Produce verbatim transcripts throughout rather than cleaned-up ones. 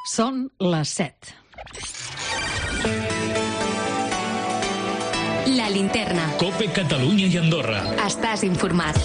Són les set. La Linterna. COPE Catalunya i Andorra. Estàs informat.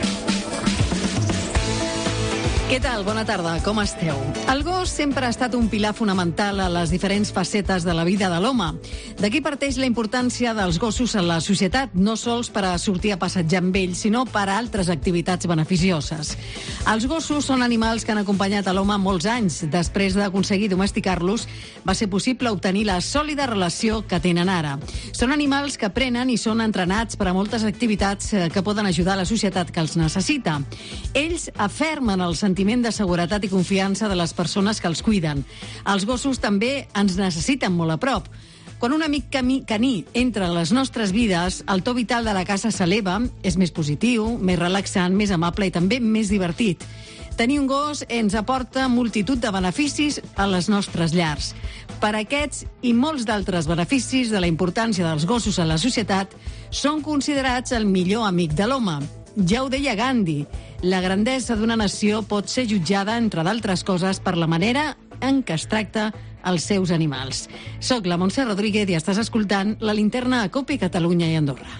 Què tal? Bona tarda, com esteu? El gos sempre ha estat un pilar fonamental a les diferents facetes de la vida de l'home. D'aquí parteix la importància dels gossos en la societat, no sols per a sortir a passejar amb ells, sinó per a altres activitats beneficioses. Els gossos són animals que han acompanyat a l'home molts anys. Després d'aconseguir domesticar-los, va ser possible obtenir la sòlida relació que tenen ara. Són animals que aprenen i són entrenats per a moltes activitats que poden ajudar a la societat que els necessita. Ells afermen el sentiment de seguretat i confiança de les persones que els cuiden. Els gossos també ens necessiten molt a prop. Quan un amic caní entra a les nostres vides, el to vital de la casa s'eleva, és més positiu, més relaxant, més amable i també més divertit. Tenir un gos ens aporta multitud de beneficis a les nostres llars. Per aquests i molts d'altres beneficis de la importància dels gossos a la societat, són considerats el millor amic de l'home. Ja ho deia Gandhi, la grandesa d'una nació pot ser jutjada, entre d'altres coses, per la manera en què es tracta els seus animals. Soc la Montse Rodríguez i estàs escoltant La Linterna a COPE Catalunya i Andorra.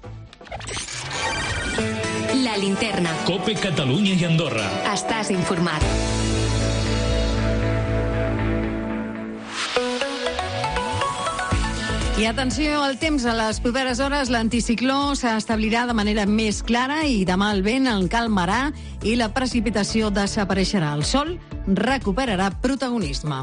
La Linterna. COPE Catalunya i Andorra. Estàs informat. I atenció al temps, a les properes hores l'anticicló s'establirà de manera més clara i demà el vent en calmarà i la precipitació desapareixerà. El sol recuperarà protagonisme.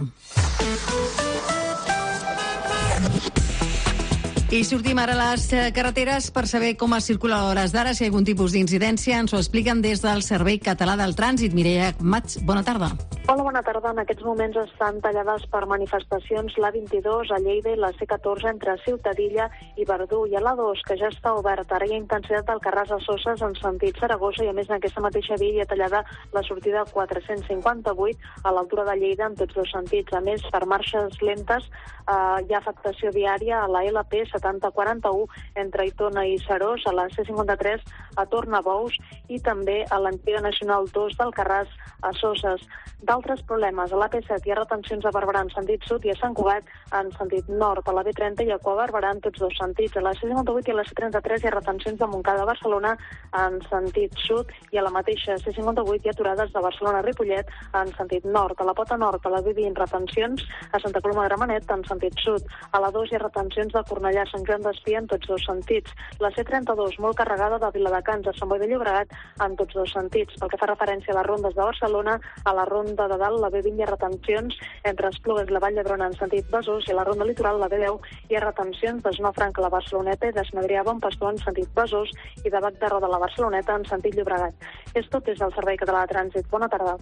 I sortim ara a les carreteres per saber com es circula a hores d'ara, si hi ha algun tipus d'incidència. Ens ho expliquen des del Servei Català del Trànsit. Mireia Mats, bona tarda. Hola, bona tarda. En aquests moments estan tallades per manifestacions l'A vint-i-dos a Lleida i la C catorze entre Ciutadilla i Verdú, i a l'A dos, que ja està oberta. Ara hi ha intensitat d'Alcarràs a Soses en sentit Saragossa i, a més, en aquesta mateixa via hi ha tallada la sortida quatre-cents cinquanta-vuit a l'altura de Lleida en tots dos sentits. A més, per marxes lentes eh, hi ha afectació viària a la L P setanta quaranta-u entre Aitona i Serós, a la C cinquanta-tres a Tornabous i també a l'antiga Nacional dos d'Alcarràs a Soses. D'altres problemes, a l'A P set hi ha retencions a Barberà en sentit sud i a Sant Cugat en sentit nord, a la B trenta i a Cua Barberà en tots dos sentits. A la C cinquanta-vuit i a la C trenta-tres hi ha retencions de Montcada a Barcelona en sentit sud i a la mateixa C cinquanta-vuit hi ha aturades de Barcelona a Ripollet en sentit nord. A la Pota Nord, a la B vint, retencions a Santa Coloma de Gramenet en sentit sud. A la dos hi ha retencions de Cornellà a Sant Joan d'Espí en tots dos sentits. La C trenta-dos, molt carregada de Viladecans a Sant Boi de Llobregat en tots dos sentits. Pel que fa referència a les rondes de Barcelona, a la ronda de dalt, la B vint, hi ha retencions entre Esplugues i la Vall d'Hebron en sentit Besòs, i a la ronda litoral, la B deu, hi ha retencions de Snofranc a la Barceloneta i d'Esmadrià a Bon Pastor en sentit Besòs i de Bac de Roda a la Barceloneta en sentit Llobregat. És tot des del Servei Català de Trànsit. Bona tarda.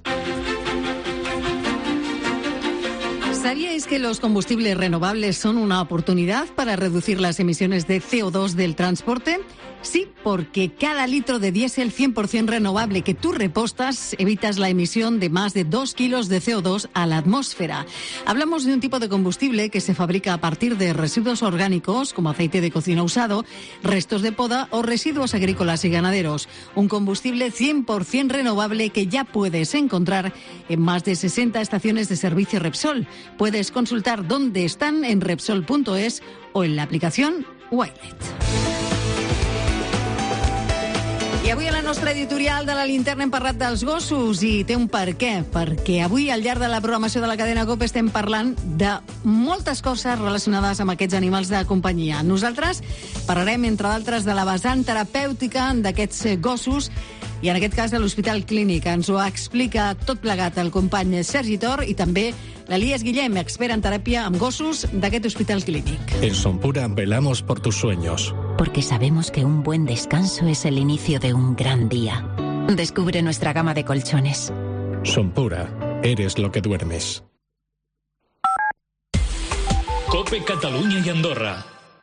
¿Sabíais que los combustibles renovables son una oportunidad para reducir las emisiones de C O dos del transporte? Sí, porque cada litro de diésel cien por ciento renovable que tú repostas evitas la emisión de más de dos kilos de C O dos a la atmósfera. Hablamos de un tipo de combustible que se fabrica a partir de residuos orgánicos como aceite de cocina usado, restos de poda o residuos agrícolas y ganaderos. Un combustible cien por ciento renovable que ya puedes encontrar en más de sesenta estaciones de servicio Repsol. Puedes consultar dónde están en Repsol punto es o en la aplicación Wilet. I avui a la nostra editorial de La Linterna hem parlat dels gossos i té un per què, perquè avui al llarg de la programació de la cadena COPE estem parlant de moltes coses relacionades amb aquests animals de companyia. Nosaltres parlarem, entre d'altres, de la vessant terapèutica d'aquests gossos i en aquest cas de l'Hospital Clínic. Ens ho explica tot plegat el company Sergi Tor i també l'Elias Guillem, expert en teràpia amb gossos d'aquest Hospital Clínic. En Sonpura velamos por tus sueños. Porque sabemos que un buen descanso es el inicio de un gran día. Descubre nuestra gama de colchones. Sonpura, eres lo que duermes. COPE Catalunya i Andorra.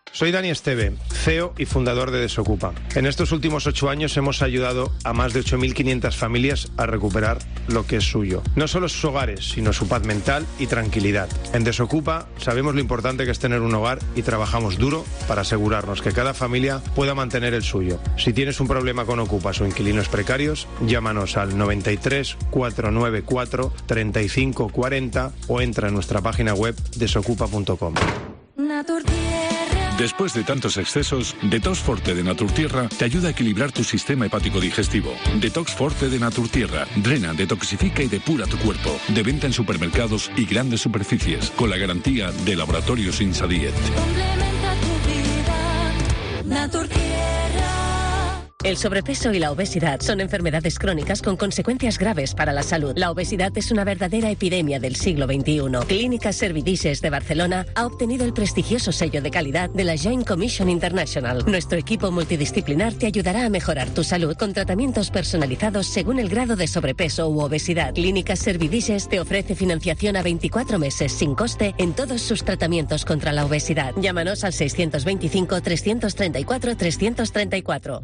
Soy Dani Esteve, C E O y fundador de Desocupa. En estos últimos ocho años hemos ayudado a más de ocho mil quinientas familias a recuperar lo que es suyo. No solo sus hogares, sino su paz mental y tranquilidad. En Desocupa sabemos lo importante que es tener un hogar y trabajamos duro para asegurarnos que cada familia pueda mantener el suyo. Si tienes un problema con ocupas o inquilinos precarios, llámanos al noventa y tres, cuatrocientos noventa y cuatro, treinta y cinco cuarenta o entra en nuestra página web desocupa punto com. Después de tantos excesos, Detox Forte de Naturtierra te ayuda a equilibrar tu sistema hepático digestivo. Detox Forte de Naturtierra drena, detoxifica y depura tu cuerpo. De venta en supermercados y grandes superficies, con la garantía de Laboratorios Insadiet. Complementa tu vida, Naturtierra. El sobrepeso y la obesidad son enfermedades crónicas con consecuencias graves para la salud. La obesidad es una verdadera epidemia del siglo veintiuno. Clínicas Servidices de Barcelona ha obtenido el prestigioso sello de calidad de la Joint Commission International. Nuestro equipo multidisciplinar te ayudará a mejorar tu salud con tratamientos personalizados según el grado de sobrepeso u obesidad. Clínicas Servidices te ofrece financiación a veinticuatro meses sin coste en todos sus tratamientos contra la obesidad. Llámanos al seiscientos veinticinco, trescientos treinta y cuatro, trescientos treinta y cuatro.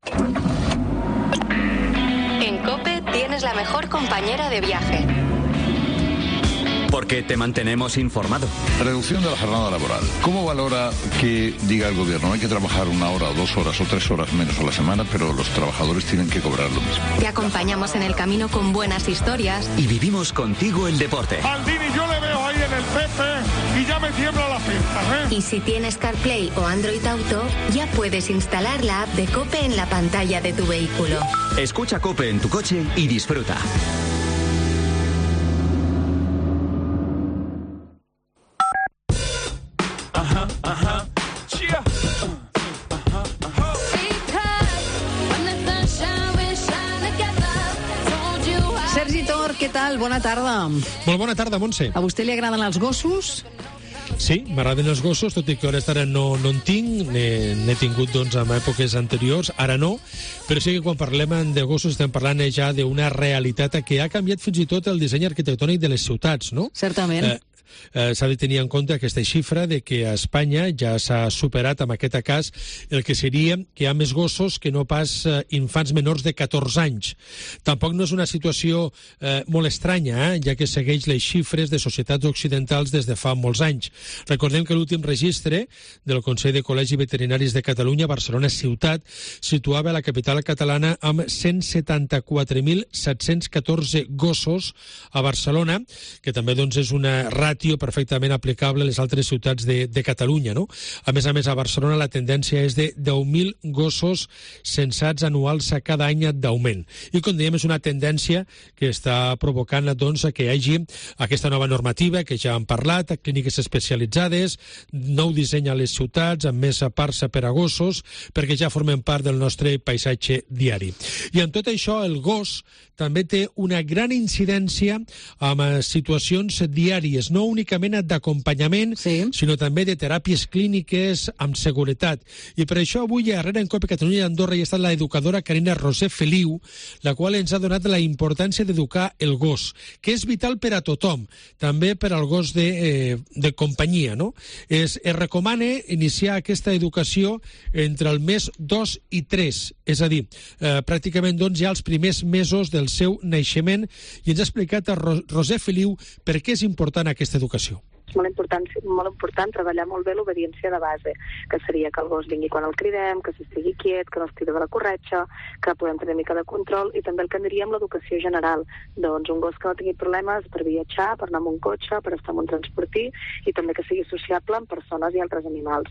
En COPE tienes la mejor compañera de viaje. Porque te mantenemos informado. Reducción de la jornada laboral. ¿Cómo valora que diga el gobierno hay que trabajar una hora, o dos horas o tres horas menos a la semana, pero los trabajadores tienen que cobrar lo mismo? Te acompañamos en el camino con buenas historias. Y vivimos contigo el deporte. Maldini, yo le veo ahí en el Pepe y ya me tiembla la pinta, ¿eh? Y si tienes CarPlay o Android Auto, ya puedes instalar la app de COPE en la pantalla de tu vehículo. Escucha COPE en tu coche y disfruta. Què tal? Bona tarda. Molt bona tarda, Montse. A vostè li agraden els gossos? Sí, m'agraden els gossos, tot i que hores d'ara no, no en tinc, n'he tingut doncs, en èpoques anteriors, ara no, però sí que quan parlem de gossos estem parlant ja d'una realitat que ha canviat fins i tot el disseny arquitectònic de les ciutats, no? Certament. Eh, Eh, s'ha de tenir en compte aquesta xifra de que a Espanya ja s'ha superat en aquest cas el que seria que hi ha més gossos que no pas eh, infants menors de catorze anys. Tampoc no és una situació eh, molt estranya, eh, ja que segueix les xifres de societats occidentals des de fa molts anys. Recordem que l'últim registre del Consell de Col·legis Veterinaris de Catalunya, Barcelona Ciutat, situava la capital catalana amb cent setanta-quatre mil set-cents catorze gossos a Barcelona, que també doncs, és una ràtio perfectament aplicable a les altres ciutats de, de Catalunya, no? A més a més, a Barcelona la tendència és de deu mil gossos censats anuals a cada any d'augment. I, com dèiem, és una tendència que està provocant doncs, que hi hagi aquesta nova normativa que ja hem parlat, clíniques especialitzades, nou disseny a les ciutats, amb més parcs per a gossos, perquè ja formen part del nostre paisatge diari. I en tot això, el gos també té una gran incidència amb situacions diàries, no únicament d'acompanyament, sí, sinó també de teràpies clíniques amb seguretat. I per això avui a Herrera en COPE Catalunya i Andorra hi ha estat la educadora Carina Roser Feliu, la qual ens ha donat la importància d'educar el gos, que és vital per a tothom, també per al gos de, eh, de companyia, no? Es, es recomana iniciar aquesta educació entre el mes dos i tres, és a dir, eh, pràcticament doncs, ja els primers mesos del seu naixement, i ens ha explicat a Roser Feliu per què és important aquesta educació. És molt important, molt important treballar molt bé l'obediència de base, que seria que el gos vingui quan el cridem, que s'estigui quiet, que no estigui de la corretxa, que podem tenir una mica de control, i també el que en diríem l'educació general. Doncs un gos que no tingui problemes per viatjar, per anar amb un cotxe, per estar en un transportí, i també que sigui sociable amb persones i altres animals.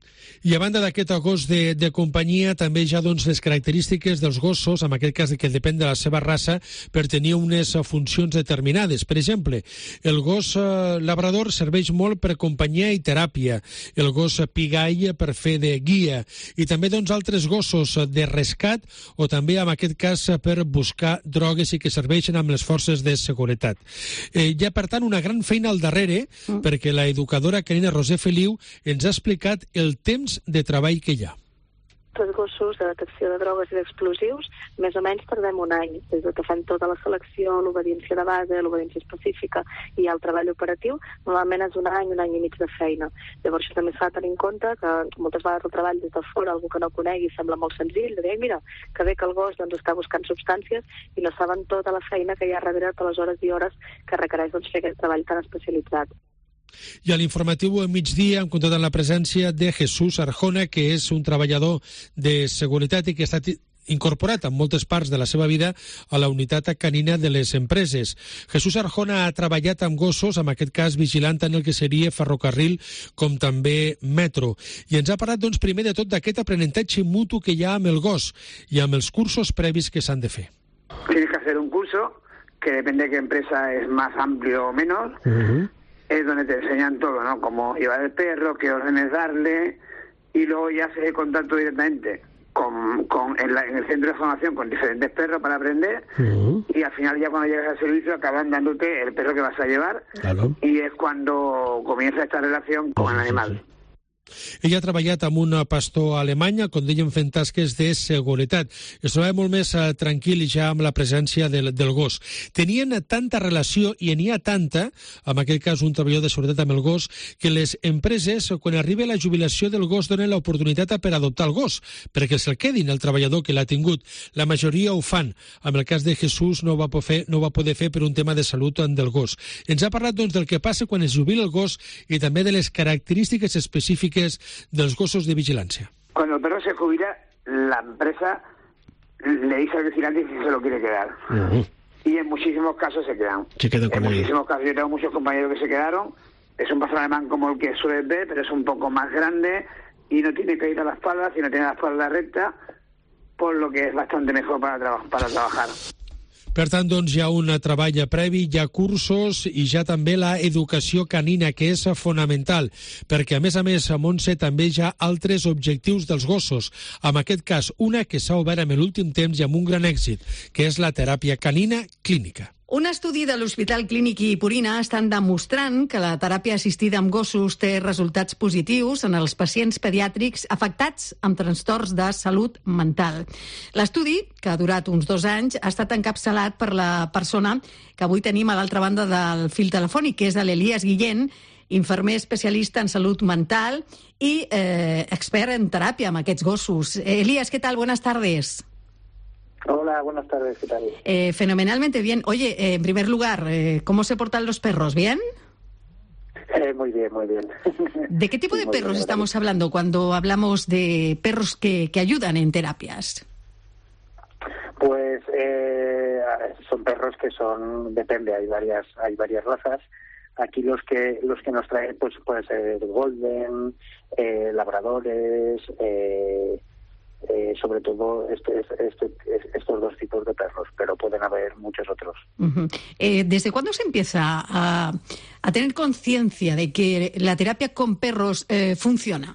I a banda d'aquest gos de, de companyia, també ja doncs, les característiques dels gossos, en aquest cas que depèn de la seva raça, per tenir unes funcions determinades. Per exemple, el gos eh, labrador serveix molt per companyia i teràpia, el gos pigall per fer de guia, i també doncs, altres gossos de rescat, o també en aquest cas per buscar drogues i que serveixen amb les forces de seguretat. Eh, hi ha, per tant, una gran feina al darrere, mm. perquè la educadora Carina Roser Feliu ens ha explicat el temps de treball que hi ha. Els gossos de detecció de drogues i d'explosius, més o menys tardem un any, des que fem tota la selecció, l'obediència de base, l'obediència específica i el treball operatiu, normalment és un any, un any i mig de feina. Llavors això també s'ha de tenir en compte que moltes vegades el treball des de fora, algú que no conegui, sembla molt senzill, de dir, mira, que bé que el gos doncs, està buscant substàncies i no saben tota la feina que hi ha darrere, totes les hores i hores que requereix doncs, fer aquest treball tan especialitzat. I a l'informatiu al migdia hem comptat amb la presència de Jesús Arjona, que és un treballador de seguretat i que ha estat incorporat en moltes parts de la seva vida a la unitat canina de les empreses. Jesús Arjona ha treballat amb gossos, en aquest cas vigilant en el que seria ferrocarril com també metro. I ens ha parlat, doncs, primer de tot d'aquest aprenentatge mutu que hi ha amb el gos i amb els cursos previs que s'han de fer. Tienes que hacer un curso que depende de qué empresa es más amplio o menos. Uh-huh. Es donde te enseñan todo, ¿no? Cómo llevar el perro, qué órdenes darle, y luego ya se contacto directamente con, con en, la, en el centro de formación con diferentes perros para aprender, uh-huh. y al final ya cuando llegas al servicio acaban dándote el perro que vas a llevar, claro. Y es cuando comienza esta relación con el animal. Ella ha treballat amb un pastor alemany, com dèiem, fent tasques de seguretat. Es trobava molt més eh, tranquil ja amb la presència del, del gos. Tenien tanta relació, i n'hi ha tanta, en aquest cas un treballador de seguretat amb el gos, que les empreses, quan arriba la jubilació del gos, donen l'oportunitat per adoptar el gos, perquè se'l quedin el treballador que l'ha tingut. La majoria ho fan. En el cas de Jesús no ho va poder fer, no ho va poder fer per un tema de salut del gos. Ens ha parlat, doncs, del que passa quan es jubila el gos i també de les característiques específiques dels gossos de vigilància. Cuando el perro se jubila, la empresa le dice al vigilante si se lo quiere quedar. Uh-huh. Y en muchísimos casos se quedan. Se queda con en él. muchísimos casos, yo tengo muchos compañeros que se quedaron. Es un pastor alemán como el que suele ver, pero es un poco más grande y no tiene que ir a la espalda, sino tiene la espalda recta, por lo que es bastante mejor para, tra- para trabajar. Per tant, doncs, hi ha un treball previ, hi ha cursos i ja també la educació canina, que és fonamental, perquè, a més a més, a Montse també hi ha altres objectius dels gossos. En aquest cas, una que s'ha obert en l'últim temps i amb un gran èxit, que és la teràpia canina clínica. Un estudi de l'Hospital Clínic i Purina estan demostrant que la teràpia assistida amb gossos té resultats positius en els pacients pediàtrics afectats amb trastorns de salut mental. L'estudi, que ha durat uns dos anys, ha estat encapçalat per la persona que avui tenim a l'altra banda del fil telefònic, que és l'Elias Guillén, infermer especialista en salut mental i eh, expert en teràpia amb aquests gossos. Elias, ¿qué tal? Buenas tardes. Hola, buenas tardes, ¿qué tal? Eh, fenomenalmente bien. Oye, eh, en primer lugar, eh, ¿cómo se portan los perros? ¿Bien? Eh, muy bien, muy bien. ¿De qué tipo sí, de perros bien, estamos hablando cuando hablamos de perros que, que ayudan en terapias? Pues eh, son perros que son, depende, hay varias, hay varias razas. Aquí los que los que nos traen, pues puede ser golden, eh, labradores, eh, Eh, sobre todo este, este, estos dos tipos de perros, pero pueden haber muchos otros. Uh-huh. Eh, ¿Desde cuándo se empieza a, a tener conciencia de que la terapia con perros eh, funciona?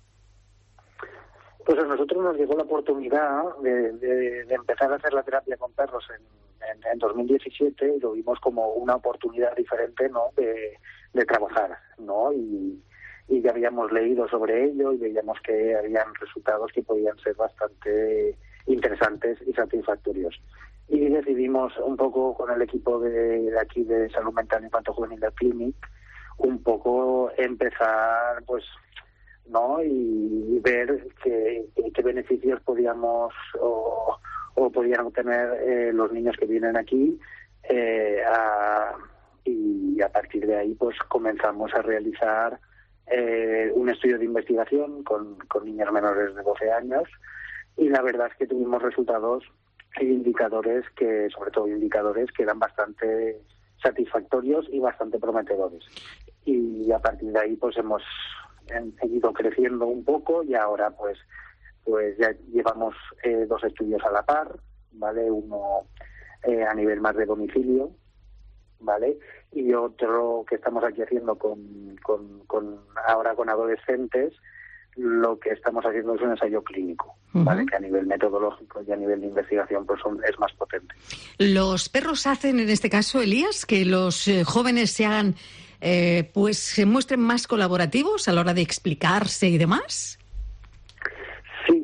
Pues a nosotros nos llegó la oportunidad de, de, de empezar a hacer la terapia con perros en, en, en dos mil diecisiete y lo vimos como una oportunidad diferente, ¿no?, de, de trabajar, ¿no? Y y ya habíamos leído sobre ello y veíamos que habían resultados que podían ser bastante interesantes y satisfactorios. Y decidimos un poco con el equipo de, de aquí de Salud Mental Infanto Juvenil del Clinic un poco empezar, pues, ¿no?, y, y ver qué, qué beneficios podíamos o, o podían obtener eh, los niños que vienen aquí eh, a, y a partir de ahí pues comenzamos a realizar Eh, un estudio de investigación con, con niños menores de doce años y la verdad es que tuvimos resultados e indicadores que, sobre todo indicadores que eran bastante satisfactorios y bastante prometedores. Y a partir de ahí pues hemos ido creciendo un poco y ahora pues pues ya llevamos eh, dos estudios a la par, ¿vale? Uno eh, a nivel más de domicilio, ¿vale? Y otro que estamos aquí haciendo con, con, con ahora con adolescentes, lo que estamos haciendo es un ensayo clínico, ¿vale? Uh-huh. Que a nivel metodológico y a nivel de investigación pues son, es más potente. ¿Los perros hacen en este caso, Elías, que los eh, jóvenes se hagan, eh, pues se muestren más colaborativos a la hora de explicarse y demás? Sí,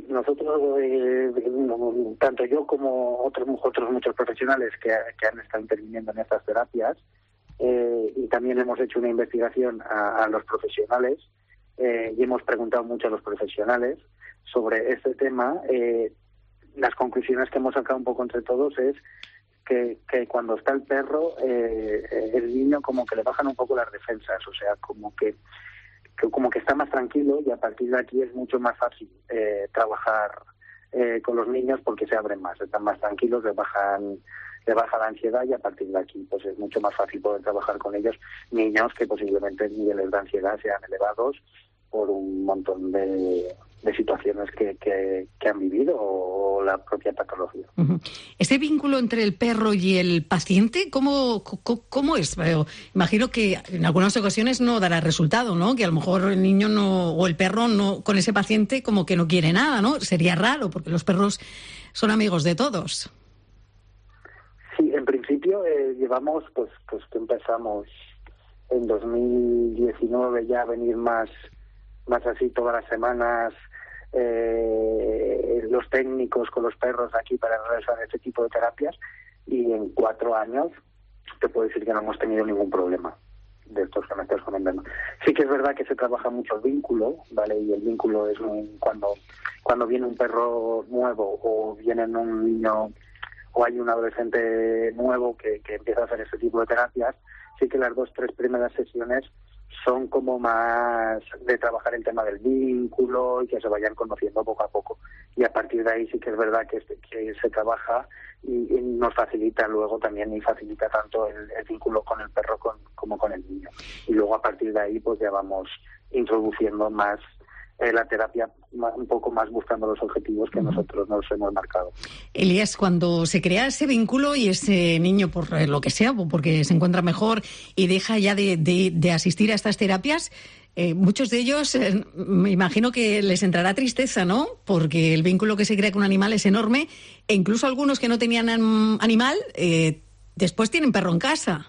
nosotros, eh, tanto yo como otros, otros muchos profesionales que, que han estado interviniendo en estas terapias, eh, y también hemos hecho una investigación a, a los profesionales, eh, y hemos preguntado mucho a los profesionales sobre este tema. Eh, las conclusiones que hemos sacado un poco entre todos es que, que cuando está el perro, eh, el niño como que le bajan un poco las defensas, o sea, como que que como que está más tranquilo, y a partir de aquí es mucho más fácil eh, trabajar eh, con los niños porque se abren más, están más tranquilos, le bajan le baja la ansiedad, y a partir de aquí pues es mucho más fácil poder trabajar con ellos, niños que posiblemente niveles de ansiedad sean elevados por un montón de, de situaciones que, que, que han vivido o la propia patología. Uh-huh. ¿Este vínculo entre el perro y el paciente, cómo, cómo, cómo es? Pero imagino que en algunas ocasiones no dará resultado, ¿no? Que a lo mejor el niño no o el perro no con ese paciente como que no quiere nada, ¿no? Sería raro, porque los perros son amigos de todos. Sí, en principio eh, llevamos, pues, pues que empezamos en dos mil diecinueve ya a venir más más así todas las semanas, eh, los técnicos con los perros aquí para realizar este tipo de terapias, y en cuatro años te puedo decir que no hemos tenido ningún problema de estos que me estás comentando. Sí que es verdad que se trabaja mucho el vínculo, ¿vale? Y el vínculo es un, cuando cuando viene un perro nuevo o viene un niño o hay un adolescente nuevo que, que empieza a hacer este tipo de terapias, sí que las dos, tres primeras sesiones son como más de trabajar el tema del vínculo y que se vayan conociendo poco a poco. Y a partir de ahí sí que es verdad que, este, que se trabaja y, y nos facilita luego también, y facilita tanto el, el vínculo con el perro con, como con el niño. Y luego a partir de ahí pues ya vamos introduciendo más eh, la terapia un poco más buscando los objetivos que nosotros nos hemos marcado. Elías, cuando se crea ese vínculo y ese niño, por lo que sea, porque se encuentra mejor y deja ya de, de, de asistir a estas terapias, eh, muchos de ellos, eh, me imagino que les entrará tristeza, ¿no? Porque el vínculo que se crea con un animal es enorme, e incluso algunos que no tenían animal, eh, después tienen perro en casa.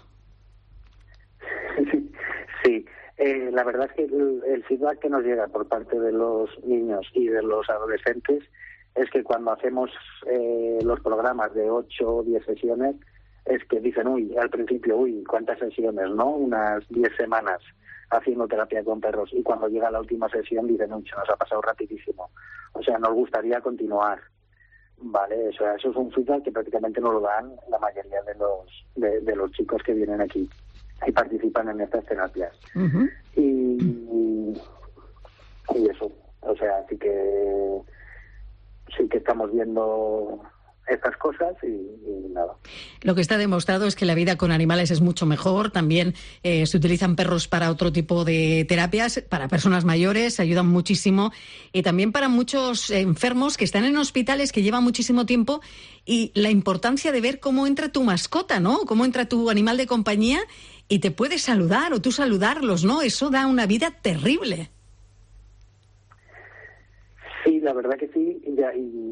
Sí, sí. Eh, la verdad es que el, el feedback que nos llega por parte de los niños y de los adolescentes es que cuando hacemos eh, los programas de ocho o diez sesiones, es que dicen, uy, al principio, uy, ¿cuántas sesiones, no? Unas diez semanas haciendo terapia con perros, y cuando llega la última sesión dicen, uy, se nos ha pasado rapidísimo. O sea, nos gustaría continuar. Vale, o sea, eso es un feedback que prácticamente nos lo dan la mayoría de los de, de los chicos que vienen aquí y participan en estas terapias. Uh-huh. y, y eso, o sea, sí que sí que estamos viendo estas cosas y, y nada. Lo que está demostrado es que la vida con animales es mucho mejor. También eh, se utilizan perros para otro tipo de terapias, para personas mayores, ayudan muchísimo, y también para muchos enfermos que están en hospitales, que llevan muchísimo tiempo, y la importancia de ver cómo entra tu mascota, ¿no? Cómo entra tu animal de compañía y te puede saludar o tú saludarlos, ¿no? Eso da una vida terrible. Sí, la verdad que sí, y,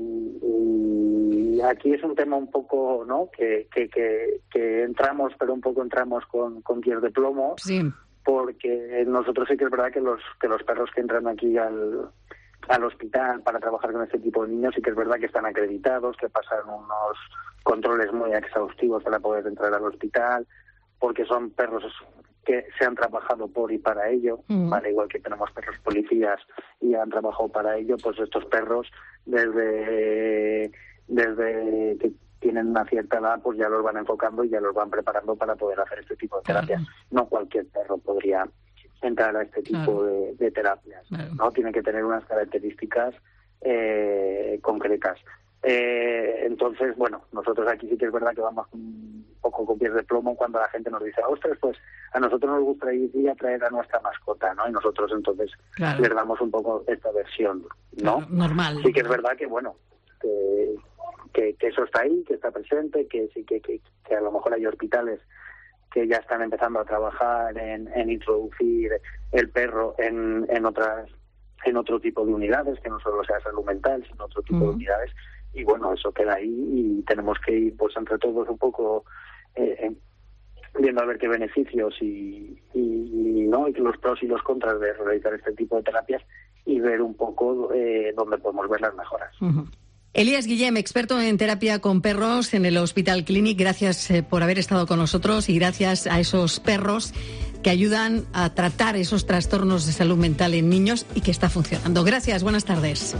y, y aquí es un tema un poco, ¿no? Que, que, que, que entramos, pero un poco entramos con, con pies de plomo, sí. Porque nosotros sí que es verdad que los que los perros que entran aquí al, al hospital para trabajar con este tipo de niños sí que es verdad que están acreditados, que pasan unos controles muy exhaustivos para poder entrar al hospital, porque son perros que se han trabajado por y para ello, mm. Vale, igual que tenemos perros policías y han trabajado para ello, pues estos perros desde desde que tienen una cierta edad, pues ya los van enfocando y ya los van preparando para poder hacer este tipo de terapias. Claro. No cualquier perro podría entrar a este tipo claro. de, de terapias, claro. ¿no? Tiene que tener unas características eh, concretas. Eh, entonces, bueno, nosotros aquí sí que es verdad que vamos un poco con pies de plomo cuando la gente nos dice, ostras, pues a nosotros nos gustaría traer a nuestra mascota, ¿no? Y nosotros entonces claro. les damos un poco esta versión, ¿no? Claro, normal. Sí que es verdad que, bueno, que, que, que eso está ahí, que está presente, que sí que, que, que a lo mejor hay hospitales que ya están empezando a trabajar en, en introducir el perro en, en otras en otro tipo de unidades, que no solo sea salud mental, sino otro tipo uh-huh. de unidades. Y bueno, eso queda ahí y tenemos que ir pues entre todos un poco eh, viendo a ver qué beneficios y, y, y no y los pros y los contras de realizar este tipo de terapias y ver un poco eh, dónde podemos ver las mejoras. Uh-huh. Elías Guillem, experto en terapia con perros en el Hospital Clínic, gracias eh, por haber estado con nosotros y gracias a esos perros que ayudan a tratar esos trastornos de salud mental en niños y que está funcionando. Gracias, buenas tardes.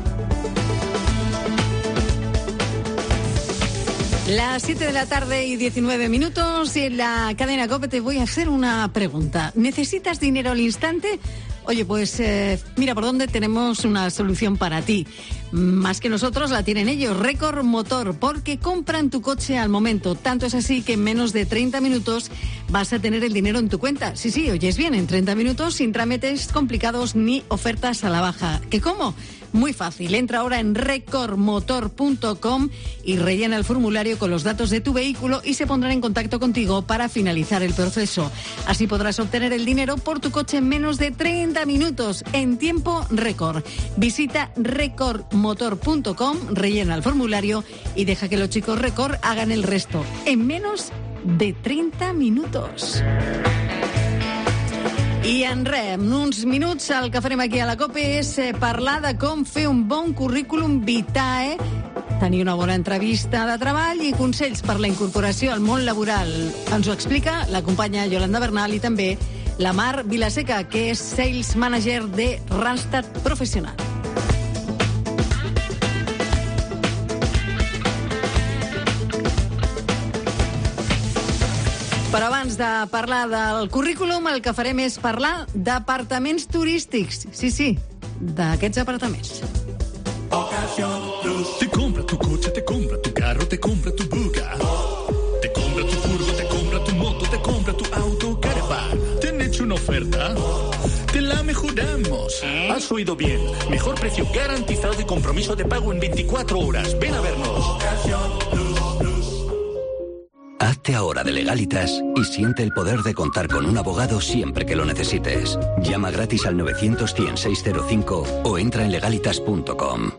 Las siete de la tarde y diecinueve minutos y en la cadena COPE te voy a hacer una pregunta. ¿Necesitas dinero al instante? Oye, pues eh, mira por dónde tenemos una solución para ti. Más que nosotros la tienen ellos, Record Motor, porque compran tu coche al momento. Tanto es así que en menos de treinta minutos vas a tener el dinero en tu cuenta. Sí, sí, oyes bien, en treinta minutos, sin trámites complicados ni ofertas a la baja. ¿Qué cómo? Muy fácil. Entra ahora en record motor punto com y rellena el formulario con los datos de tu vehículo y se pondrán en contacto contigo para finalizar el proceso. Así podrás obtener el dinero por tu coche en menos de treinta minutos, en tiempo récord. Visita record motor punto com, rellena el formulario y deja que los chicos Record hagan el resto en menos de treinta minutos. I en res, en uns minuts el que farem aquí a la COPE és parlar de com fer un bon currículum vitae, tenir una bona entrevista de treball i consells per la incorporació al món laboral. Ens ho explica la companya Yolanda Bernal i també la Mar Vilaseca, que és Sales Manager de Randstad Professional. Però abans de parlar del currículum, el que farem és parlar d'apartaments turístics. Sí, sí, d'aquests apartaments. Ocasión Plus. Te compra tu coche, te compra tu carro, te compra tu buga. Te compra tu furgo, te compra tu moto, te compra tu auto, caravan. ¿Te han hecho una oferta? Te la mejoramos. Has oído bien. Mejor precio garantizado y compromiso de pago en veinticuatro horas. Ven a vernos. Ocasión Plus. Hazte ahora de Legalitas y siente el poder de contar con un abogado siempre que lo necesites. Llama gratis al novecientos cien seiscientos cinco o entra en legalitas punto com.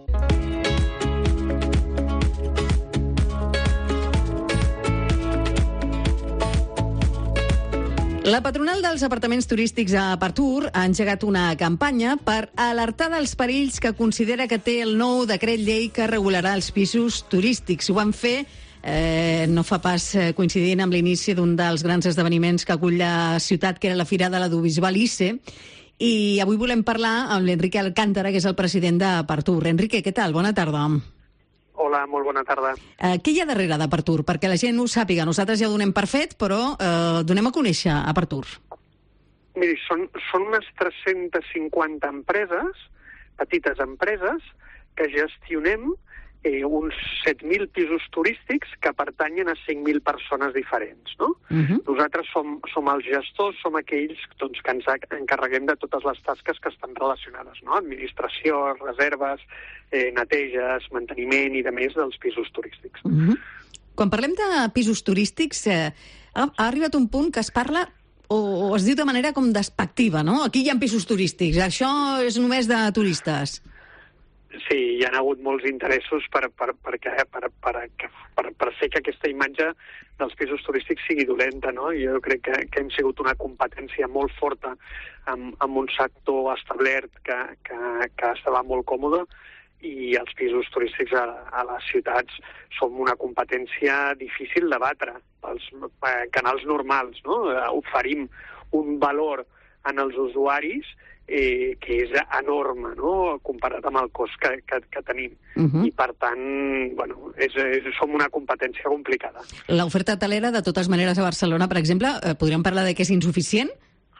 La patronal dels apartaments turístics a Partur ha engegat una campanya per alertar dels perills que considera que té el nou decret llei que regularà els pisos turístics. Ho van fer Eh, no fa pas eh, coincidint amb l'inici d'un dels grans esdeveniments que acull la ciutat, que era la Fira de l'Audiovisual I C E, i avui volem parlar amb l'Enrique Alcántara, que és el president de Partur. Enrique, què tal? Bona tarda. Hola, molt bona tarda. Eh, què hi ha darrere de Partur? Perquè la gent ho sàpiga. Nosaltres ja ho donem per fet, però eh, donem a conèixer a Partur. Miri, són, són unes tres-centes cinquanta empreses, petites empreses, que gestionem Eh, uns set mil pisos turístics que pertanyen a cinc mil persones diferents, no? Uh-huh. Nosaltres som, som els gestors, som aquells doncs, que ens encarreguem de totes les tasques que estan relacionades, no? Administració, reserves, eh, neteges, manteniment i de més dels pisos turístics. Uh-huh. Quan parlem de pisos turístics, eh, ha, ha arribat un punt que es parla o, o es diu de manera com despectiva, no? Aquí hi ha pisos turístics, això és només de turistes. Sí, hi ha hagut molts interessos per, per, per, per, per, per, per, per fer que aquesta imatge dels pisos turístics sigui dolenta, no? Jo crec que, que hem sigut una competència molt forta amb, amb un sector establert que, que, que estava molt còmode, i els pisos turístics a, a les ciutats som una competència difícil de batre pels eh, canals normals, no? Oferim un valor en els usuaris Eh, que és enorme, no?, comparat amb el cost que, que, que tenim. Uh-huh. I, per tant, bueno, és, és, som una competència complicada. L'oferta hotelera, de totes maneres, a Barcelona, per exemple, eh, podríem parlar de que és insuficient?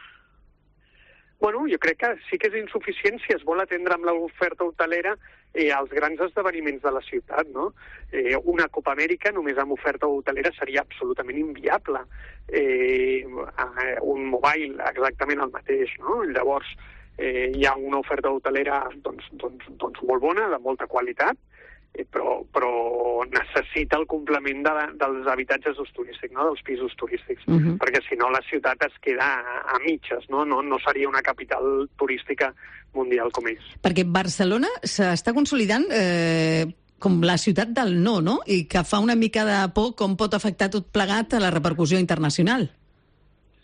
Bueno, jo crec que sí que és insuficient si es vol atendre amb l'oferta hotelera eh, als grans esdeveniments de la ciutat, no? Eh, una Copa Amèrica només amb oferta hotelera seria absolutament inviable. Eh, un mobile, exactament el mateix, no? Llavors, eh, hi ha una oferta hotelera doncs, doncs, doncs molt bona, de molta qualitat, eh, però, però necessita el complement de, dels habitatges turístics, no?, dels pisos turístics, uh-huh. perquè si no la ciutat es queda a, a mitges, no? No, no seria una capital turística mundial com és. Perquè Barcelona s'està consolidant eh, com la ciutat del no, no?, i que fa una mica de por com pot afectar tot plegat a la repercussió internacional.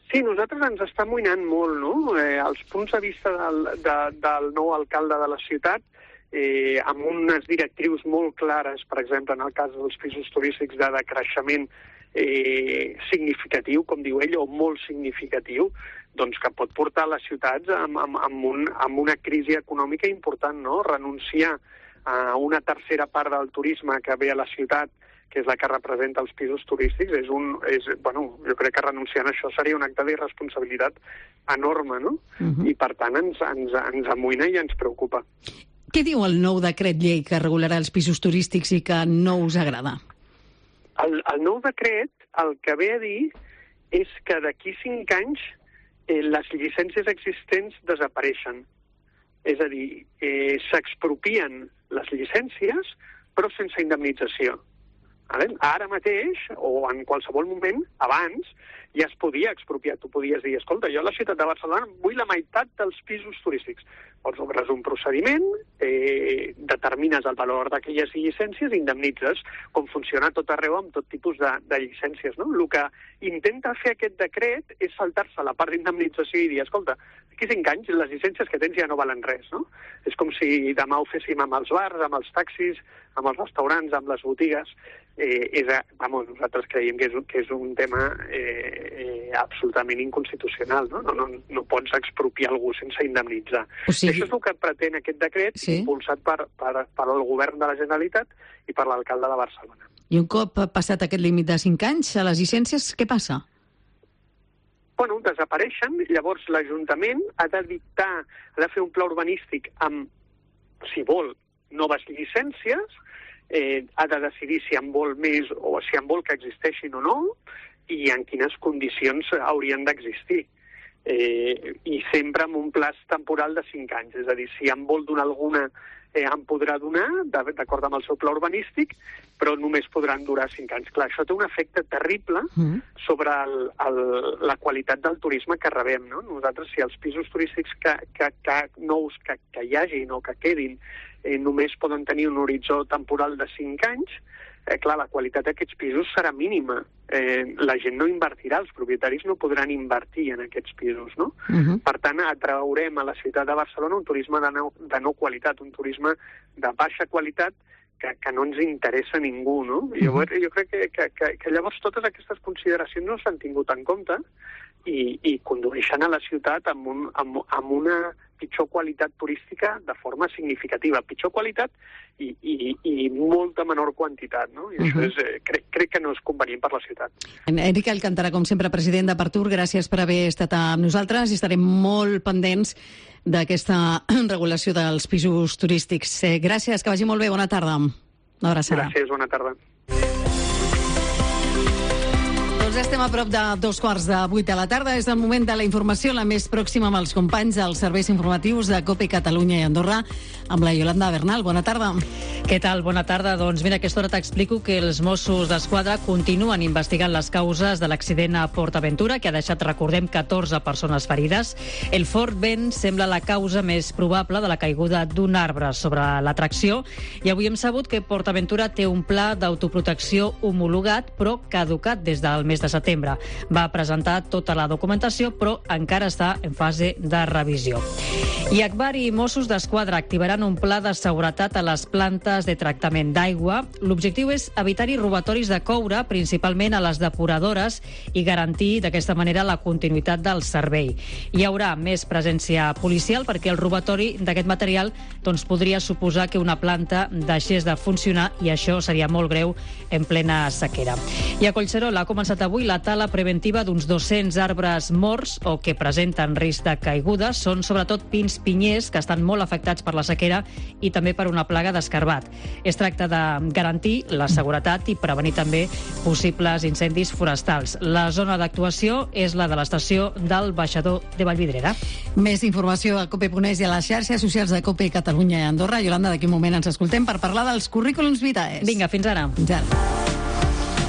Sí, nosaltres ens està amoïnant molt, no? Eh, els punts de vista del, de, del nou alcalde de la ciutat, eh, amb unes directrius molt clares, per exemple, en el cas dels pisos turístics de decreixement eh, significatiu, com diu ell, o molt significatiu, doncs que pot portar les ciutats amb, amb, amb, un, amb una crisi econòmica important, no? Renunciar a una tercera part del turisme que ve a la ciutat, que és la que representa els pisos turístics, és un, és, bueno, jo crec que renunciant a això seria un acte d'irresponsabilitat enorme, no? Uh-huh. I per tant ens, ens, ens amoïna i ens preocupa. Què diu el nou decret llei que regularà els pisos turístics i que no us agrada? El, el nou decret el que ve a dir és que d'aquí cinc anys eh, les llicències existents desapareixen. És a dir, eh, s'expropien les llicències però sense indemnització. Ara mateix, o en qualsevol moment, abans, ja es podia expropiar. Tu podies dir, escolta, jo a la ciutat de Barcelona vull la meitat dels pisos turístics. Pots obres un procediment, eh, determines el valor d'aquelles llicències i indemnitzes, com funciona tot arreu amb tot tipus de, de llicències. No? El que intenta fer aquest decret és saltar-se la part d'indemnització i dir, escolta, d'aquí cinc anys les llicències que tens ja no valen res. No? És com si demà ho féssim amb els bars, amb els taxis, amb els restaurants, amb les botigues. Eh, és a, vamos, nosaltres creiem que és, que és un tema eh, eh, absolutament inconstitucional. No? No, no, no pots expropiar algú sense indemnitzar. O sigui... Això és el que pretén aquest decret, sí? Impulsat per, per, per el govern de la Generalitat i per l'alcalde de Barcelona. I un cop passat aquest límit de cinc anys, a les llicències, què passa? Bueno, desapareixen, llavors l'Ajuntament ha de dictar, ha de fer un pla urbanístic amb, si vol, noves llicències, eh, ha de decidir si en vol més o si en vol que existeixin o no i en quines condicions haurien d'existir. Eh, I sempre amb un plaç temporal de cinc anys. És a dir, si en vol donar alguna, eh, en podrà donar, d'acord amb el seu pla urbanístic, però només podran durar cinc anys. Clar, això té un efecte terrible mm. sobre el, el, la qualitat del turisme que rebem. No? Nosaltres, si els pisos turístics que, que, que nous que, que hi hagin o que quedin eh, només poden tenir un horitzó temporal de cinc anys, eh, clar, la qualitat d'aquests pisos serà mínima. Eh, la gent no invertirà, els propietaris no podran invertir en aquests pisos, no? Uh-huh. Per tant, atraurem a la ciutat de Barcelona un turisme de no, de no qualitat, un turisme de baixa qualitat que, que no ens interessa a ningú, no? Uh-huh. Jo, jo crec que, que, que, que llavors totes aquestes consideracions no s'han tingut en compte i, i condueixen a la ciutat amb, un, amb, amb una pitjor qualitat turística de forma significativa. Pitjor qualitat i, i, i molta menor quantitat, no? I uh-huh. això és, eh, crec, crec que no és convenient per la ciutat. Enric Alcántara, com sempre, president d'Apertur, gràcies per haver estat amb nosaltres i estarem molt pendents d'aquesta regulació dels pisos turístics. Eh, gràcies, que vagi molt bé, bona tarda. Una abraçada. Gràcies, bona tarda. Doncs estem a prop de dos quarts de vuit de la tarda. És el moment de la informació, la més pròxima amb els companys dels serveis informatius de COPE Catalunya i Andorra, amb la Yolanda Bernal. Bona tarda. Què tal? Bona tarda. Doncs mira, a aquesta hora t'explico que els Mossos d'Esquadra continuen investigant les causes de l'accident a PortAventura, que ha deixat, recordem, catorze persones ferides. El fort vent sembla la causa més probable de la caiguda d'un arbre sobre l'atracció, i avui hem sabut que PortAventura té un pla d'autoprotecció homologat, però caducat des del mes de setembre. Va presentar tota la documentació, però encara està en fase de revisió. I Agbar i Mossos d'Esquadra activaran un pla de seguretat a les plantes de tractament d'aigua. L'objectiu és evitar-hi robatoris de coure, principalment a les depuradores, i garantir d'aquesta manera la continuïtat del servei. Hi haurà més presència policial perquè el robatori d'aquest material doncs, podria suposar que una planta deixés de funcionar, i això seria molt greu en plena sequera. I a Collserola ha començat avui la tala preventiva d'uns dos-cents arbres morts o que presenten risc de caiguda. Són sobretot pins pinyers que estan molt afectats per la sequera i també per una plaga d'escarbat. Es tracta de garantir la seguretat i prevenir també possibles incendis forestals. La zona d'actuació és la de l'estació del baixador de Vallvidrera. Més informació a cope punt es i a les xarxes socials de COPE Catalunya i Andorra. Yolanda, d'aquí un moment ens escoltem per parlar dels currículums vitae. Vinga, fins ara. Fins ara.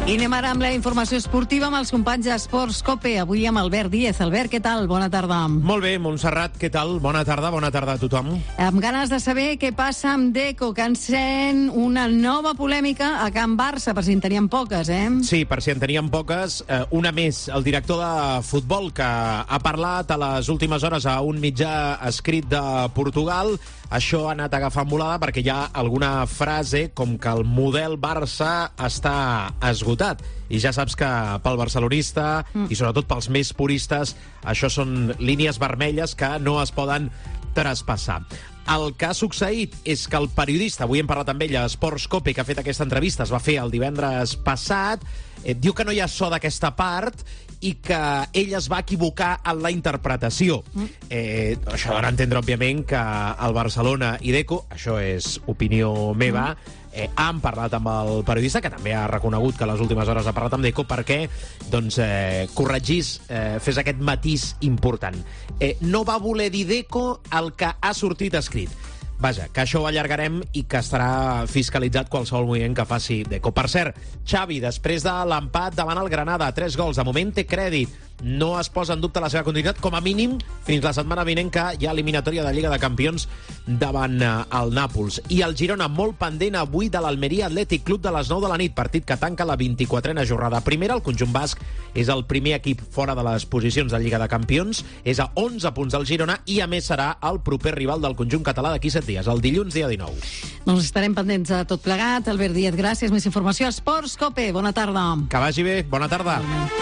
I anem ara amb la informació esportiva amb els companys d'Esports Cope. Avui amb Albert Díez. Albert, què tal? Bona tarda. Molt bé, Montserrat, què tal? Bona tarda, bona tarda a tothom. Amb ganes de saber què passa amb Deco, que encén una nova polèmica a Can Barça, per si en teníem poques, eh? Sí, per si en teníem poques. Eh, una més, el director de futbol, que ha parlat a les últimes hores a un mitjà escrit de Portugal. Això ha anat agafant volada perquè hi ha alguna frase com que el model Barça està esgotat. I ja saps que pel barcelonista mm. i sobretot pels més puristes això són línies vermelles que no es poden traspassar. El que ha succeït és que el periodista, avui hem parlat amb ell a Esports Cope, que ha fet aquesta entrevista, es va fer el divendres passat, eh, diu que no hi ha so d'aquesta part i que ell es va equivocar en la interpretació. Mm. Eh, això dona a entendre, òbviament, que el Barcelona i Deco, això és opinió meva, mm. eh, han parlat amb el periodista, que també ha reconegut que a les últimes hores ha parlat amb Deco, perquè doncs, eh, corregís, eh, fes aquest matís important. Eh, no va voler dir Deco el que ha sortit escrit. Vaja, que això ho allargarem i que estarà fiscalitzat qualsevol moviment que faci Deco. Per cert, Xavi, després de l'empat davant el Granada, tres gols, de moment té crèdit. No es posa en dubte la seva continuïtat, com a mínim, fins la setmana vinent, que hi ha eliminatòria de Lliga de Campions davant el Nàpols. I el Girona, molt pendent avui de l'Almeria Atlètic Club de les nou de la nit, partit que tanca la vint-i-quatrena jornada. Primera, el conjunt basc és el primer equip fora de les posicions de Lliga de Campions, és a onze punts del Girona i, a més, serà el proper rival del conjunt català d'aquí set dies, el dilluns, dia dinou. Doncs estarem pendents de tot plegat. Albert Díez, gràcies. Més informació a Esports Cope. Bona tarda. Que vagi bé. Bona tarda.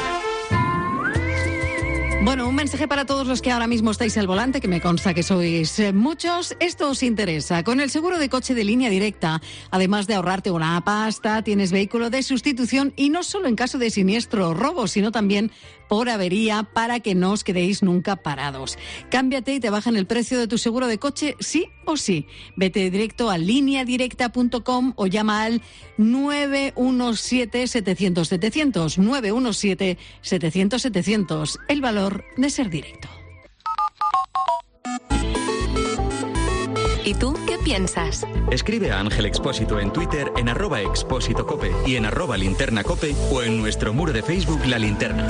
Bueno, un mensaje para todos los que ahora mismo estáis al volante, que me consta que sois muchos. Esto os interesa. Con el seguro de coche de Línea Directa, además de ahorrarte una pasta, tienes vehículo de sustitución y no solo en caso de siniestro o robo, sino también por avería, para que no os quedéis nunca parados. Cámbiate y te bajan el precio de tu seguro de coche sí o sí. Vete directo a línea directa punto com o llama al nueve uno siete setecientos setecientos, nueve uno siete setecientos setecientos. El valor de ser directo. ¿Y tú qué piensas? Escribe a Ángel Expósito en Twitter en arroba expósito cope y en arroba linterna cope o en nuestro muro de Facebook La Linterna.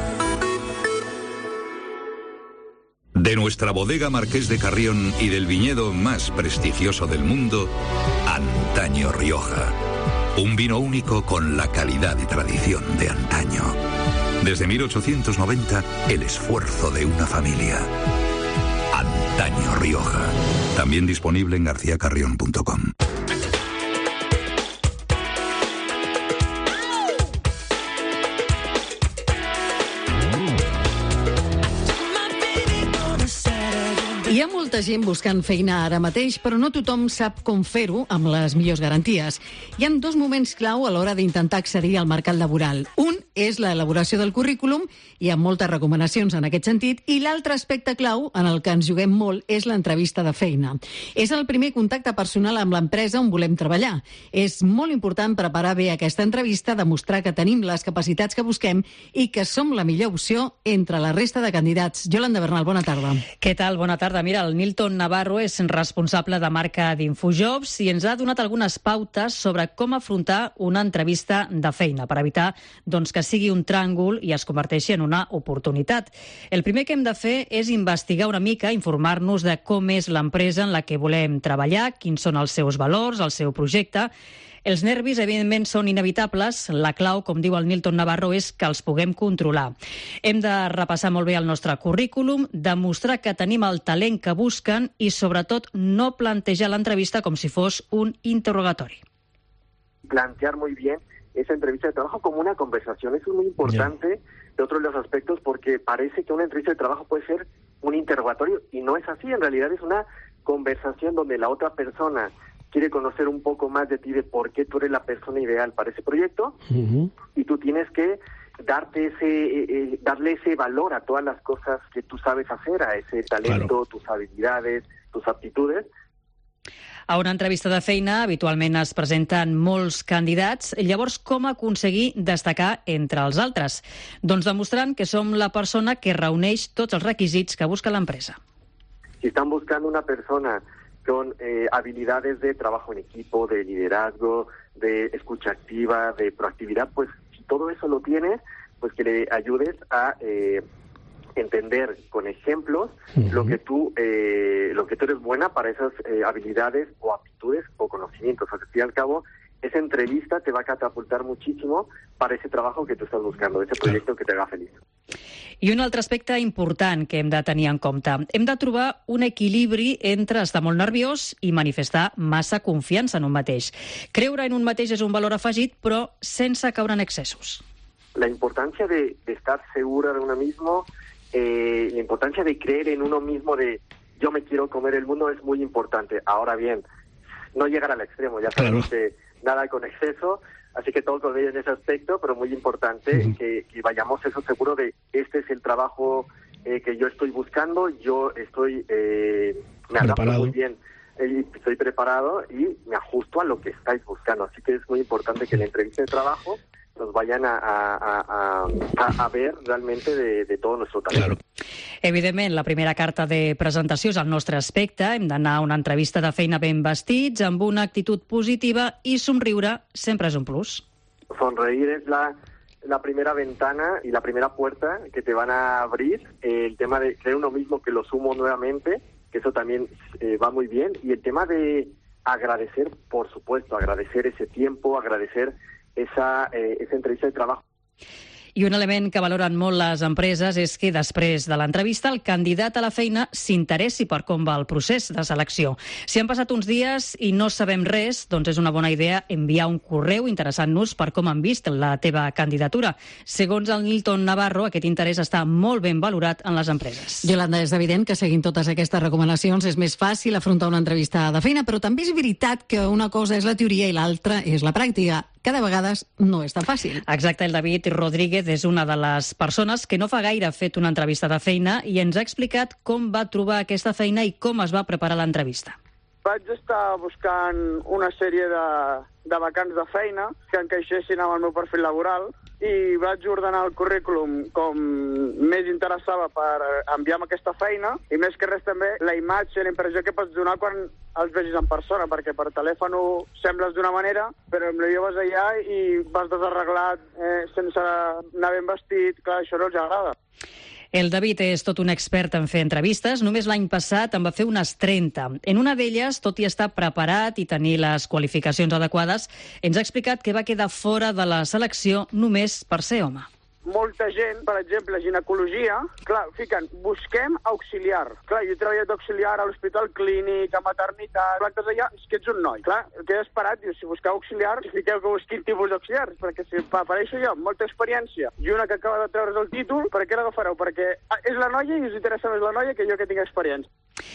De nuestra bodega Marqués de Carrión y del viñedo más prestigioso del mundo, Antaño Rioja. Un vino único con la calidad y tradición de antaño. Desde mil ochocientos noventa, el esfuerzo de una familia. Antaño Rioja. También disponible en garcía carrión punto com. Hi ha molta gent buscant feina ara mateix, però no tothom sap com fer-ho amb les millors garanties. Hi ha dos moments clau a l'hora d'intentar accedir al mercat laboral. Un és l'elaboració del currículum, hi ha moltes recomanacions en aquest sentit, i l'altre aspecte clau en el que ens juguem molt és l'entrevista de feina. És el primer contacte personal amb l'empresa on volem treballar. És molt important preparar bé aquesta entrevista, demostrar que tenim les capacitats que busquem i que som la millor opció entre la resta de candidats. Yolanda Bernal, bona tarda. Què tal? Bona tarda. Mira, el Nilton Navarro és responsable de marca d'Infojobs i ens ha donat algunes pautes sobre com afrontar una entrevista de feina per evitar doncs, que sigui un tràngol i es converteixi en una oportunitat. El primer que hem de fer és investigar una mica, informar-nos de com és l'empresa en la que volem treballar, quins són els seus valors, el seu projecte. Els nervis, evidentment, són inevitables. La clau, com diu el Nilton Navarro, és que els puguem controlar. Hem de repassar molt bé el nostre currículum, demostrar que tenim el talent que busquen i, sobretot, no plantejar l'entrevista com si fos un interrogatori. Plantear muy bien esa entrevista de trabajo como una conversación. Eso es muy importante, yeah. de otros de los aspectos, porque parece que una entrevista de trabajo puede ser un interrogatorio y no es así. En realidad es una conversación donde la otra persona quiere conocer un poco más de ti, de por qué tú eres la persona ideal para ese proyecto, uh-huh. y tú tienes que darte ese, eh, eh, darle ese valor a todas las cosas que tú sabes hacer, a ese talento, claro. tus habilidades, tus aptitudes. A una entrevista de feina habitualment es presenten molts candidats. Llavors, com aconseguir destacar entre els altres? Doncs demostrant que som la persona que reuneix tots els requisits que busca l'empresa. Si están buscando una persona con eh, habilidades de trabajo en equipo, de liderazgo, de escucha activa, de proactividad, pues todo eso lo tienes, pues que le ayudes a eh, entender con ejemplos uh-huh. lo que tú eh, lo que tú eres buena para esas eh, habilidades o aptitudes o conocimientos. Al fin y al cabo, esa entrevista te va a catapultar muchísimo para ese trabajo que tú estàs buscando, ese projecte que t'haga feliç. I un altre aspecte important que hem de tenir en compte. Hem de trobar un equilibri entre estar molt nerviós i manifestar massa confiança en un mateix. Creure en un mateix és un valor afegit, però sense caure en excessos. La importancia de, de estar segura de uno mismo, eh, la importancia de creer en uno mismo, de yo me quiero comer el mundo, es muy importante. Ahora bien, no llegar al extremo, ya sabemos claro. que nada con exceso, así que todo con ello en ese aspecto, pero muy importante uh-huh. que, que vayamos eso seguro de este es el trabajo eh, que yo estoy buscando, yo estoy, eh, me adapto muy bien, eh, estoy preparado y me ajusto a lo que estáis buscando, así que es muy importante que en la entrevista de trabajo nos vayan a, a, a, a, a ver realmente de, de todo nuestro talento. Claro. Evidentment, la primera carta de presentació és el nostre aspecte. Hem d'anar a una entrevista de feina ben vestits, amb una actitud positiva i somriure sempre és un plus. Sonreír es la, la primera ventana y la primera puerta que te van a abrir. Eh, el tema de creer uno mismo que lo sumo nuevamente, que eso también eh, va muy bien. Y el tema de agradecer, por supuesto, agradecer ese tiempo, agradecer esa, eh, esa entrevista de trabajo. I un element que valoren molt les empreses és que després de l'entrevista el candidat a la feina s'interessi per com va el procés de selecció. Si han passat uns dies i no sabem res, doncs és una bona idea enviar un correu interessant-nos per com han vist la teva candidatura. Segons el Nilton Navarro, aquest interès està molt ben valorat en les empreses. Yolanda, és evident que seguint totes aquestes recomanacions és més fàcil afrontar una entrevista de feina, però també és veritat que una cosa és la teoria i l'altra és la pràctica. Cada vegada no és tan fàcil. Exacte, el David Rodríguez és una de les persones que no fa gaire ha fet una entrevista de feina i ens ha explicat com va trobar aquesta feina i com es va preparar l'entrevista. Vaig estar buscant una sèrie de, de vacants de feina que encaixessin amb el meu perfil laboral i vaig ordenar el currículum com més interessava per enviar amb aquesta feina i més que res també la imatge, la impressió que pots donar quan els vegis en persona, perquè per telèfon sembles d'una manera, però potser vas allà i vas desarreglat, eh, sense anar ben vestit, clar, això no els agrada. El David és tot un expert en fer entrevistes. Només l'any passat en va fer unes trenta. En una d'elles, tot i estar preparat i tenir les qualificacions adequades, ens ha explicat que va quedar fora de la selecció només per ser home. Molta gent, per exemple, ginecologia, clar, fiquen, busquem auxiliar. Clar, jo he treballat d'auxiliar a l'hospital clínic, a maternitat, plantes allà, és que ets un noi. Clar, el que he esperat, diu, si busqueu auxiliar, fiqueu que busquin tipus d'auxiliar, perquè si apareixo jo amb molta experiència i una que acaba de treure's el títol, per què l'agafareu? Perquè és la noia i us interessa més la noia que jo que tinc experiència.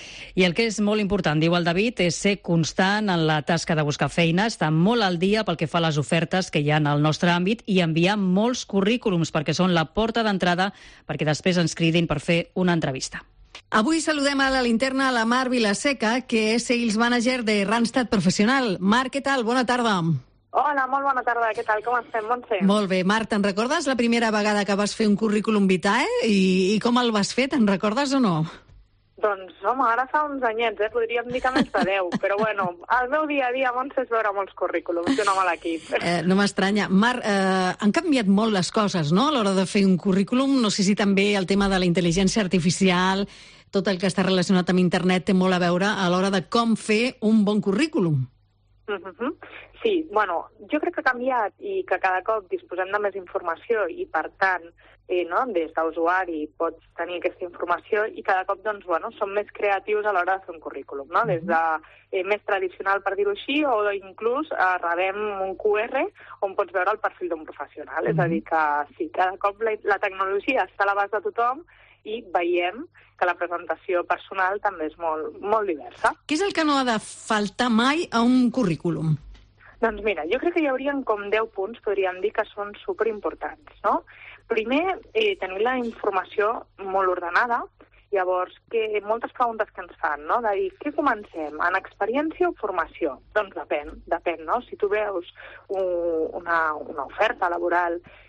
I el que és molt important, diu el David, és ser constant en la tasca de buscar feina, estar molt al dia pel que fa a les ofertes que hi ha en el nostre àmbit i enviar molts currículums perquè són la porta d'entrada perquè després ens cridin per fer una entrevista. Avui saludem a la linterna a la Mar Vilaseca, que és Sales Manager de Randstad Professional. Mar, què tal? Bona tarda. Hola, molt bona tarda. Què tal? Com estem, Montse? Molt bé. Mar, te'n recordes la primera vegada que vas fer un currículum vitae? I, i com el vas fer? Te'n recordes o no? Doncs, home, ara fa uns anyets, eh? Podríem dir que més de deu, però bueno, el meu dia a dia, Montse, és veure molts currículums, jo no amb l'equip. Eh, no m'estranya. Mar, eh, han canviat molt les coses, no?, a l'hora de fer un currículum. No sé si també el tema de la intel·ligència artificial, tot el que està relacionat amb internet té molt a veure a l'hora de com fer un bon currículum. Uh-huh. Sí, bueno, jo crec que ha canviat i que cada cop disposem de més informació i, per tant, eh, no, des d'usuari pots tenir aquesta informació i cada cop doncs, bueno, som més creatius a l'hora de fer un currículum, no? Des de eh, més tradicional, per dir-ho així, o inclús eh, rebem un Q R on pots veure el perfil d'un professional. Mm-hmm. És a dir, que sí, cada cop la, la tecnologia està a l'abast de tothom i veiem que la presentació personal també és molt, molt diversa. Què és el que no ha de faltar mai a un currículum? Doncs mira, jo crec que hi haurien com deu punts, podríem dir, que són superimportants, no? Primer, eh, tenir la informació molt ordenada, llavors, que moltes preguntes que ens fan, no? De dir, què comencem, en experiència o formació? Doncs depèn, depèn, no? Si tu veus un, una, una oferta laboral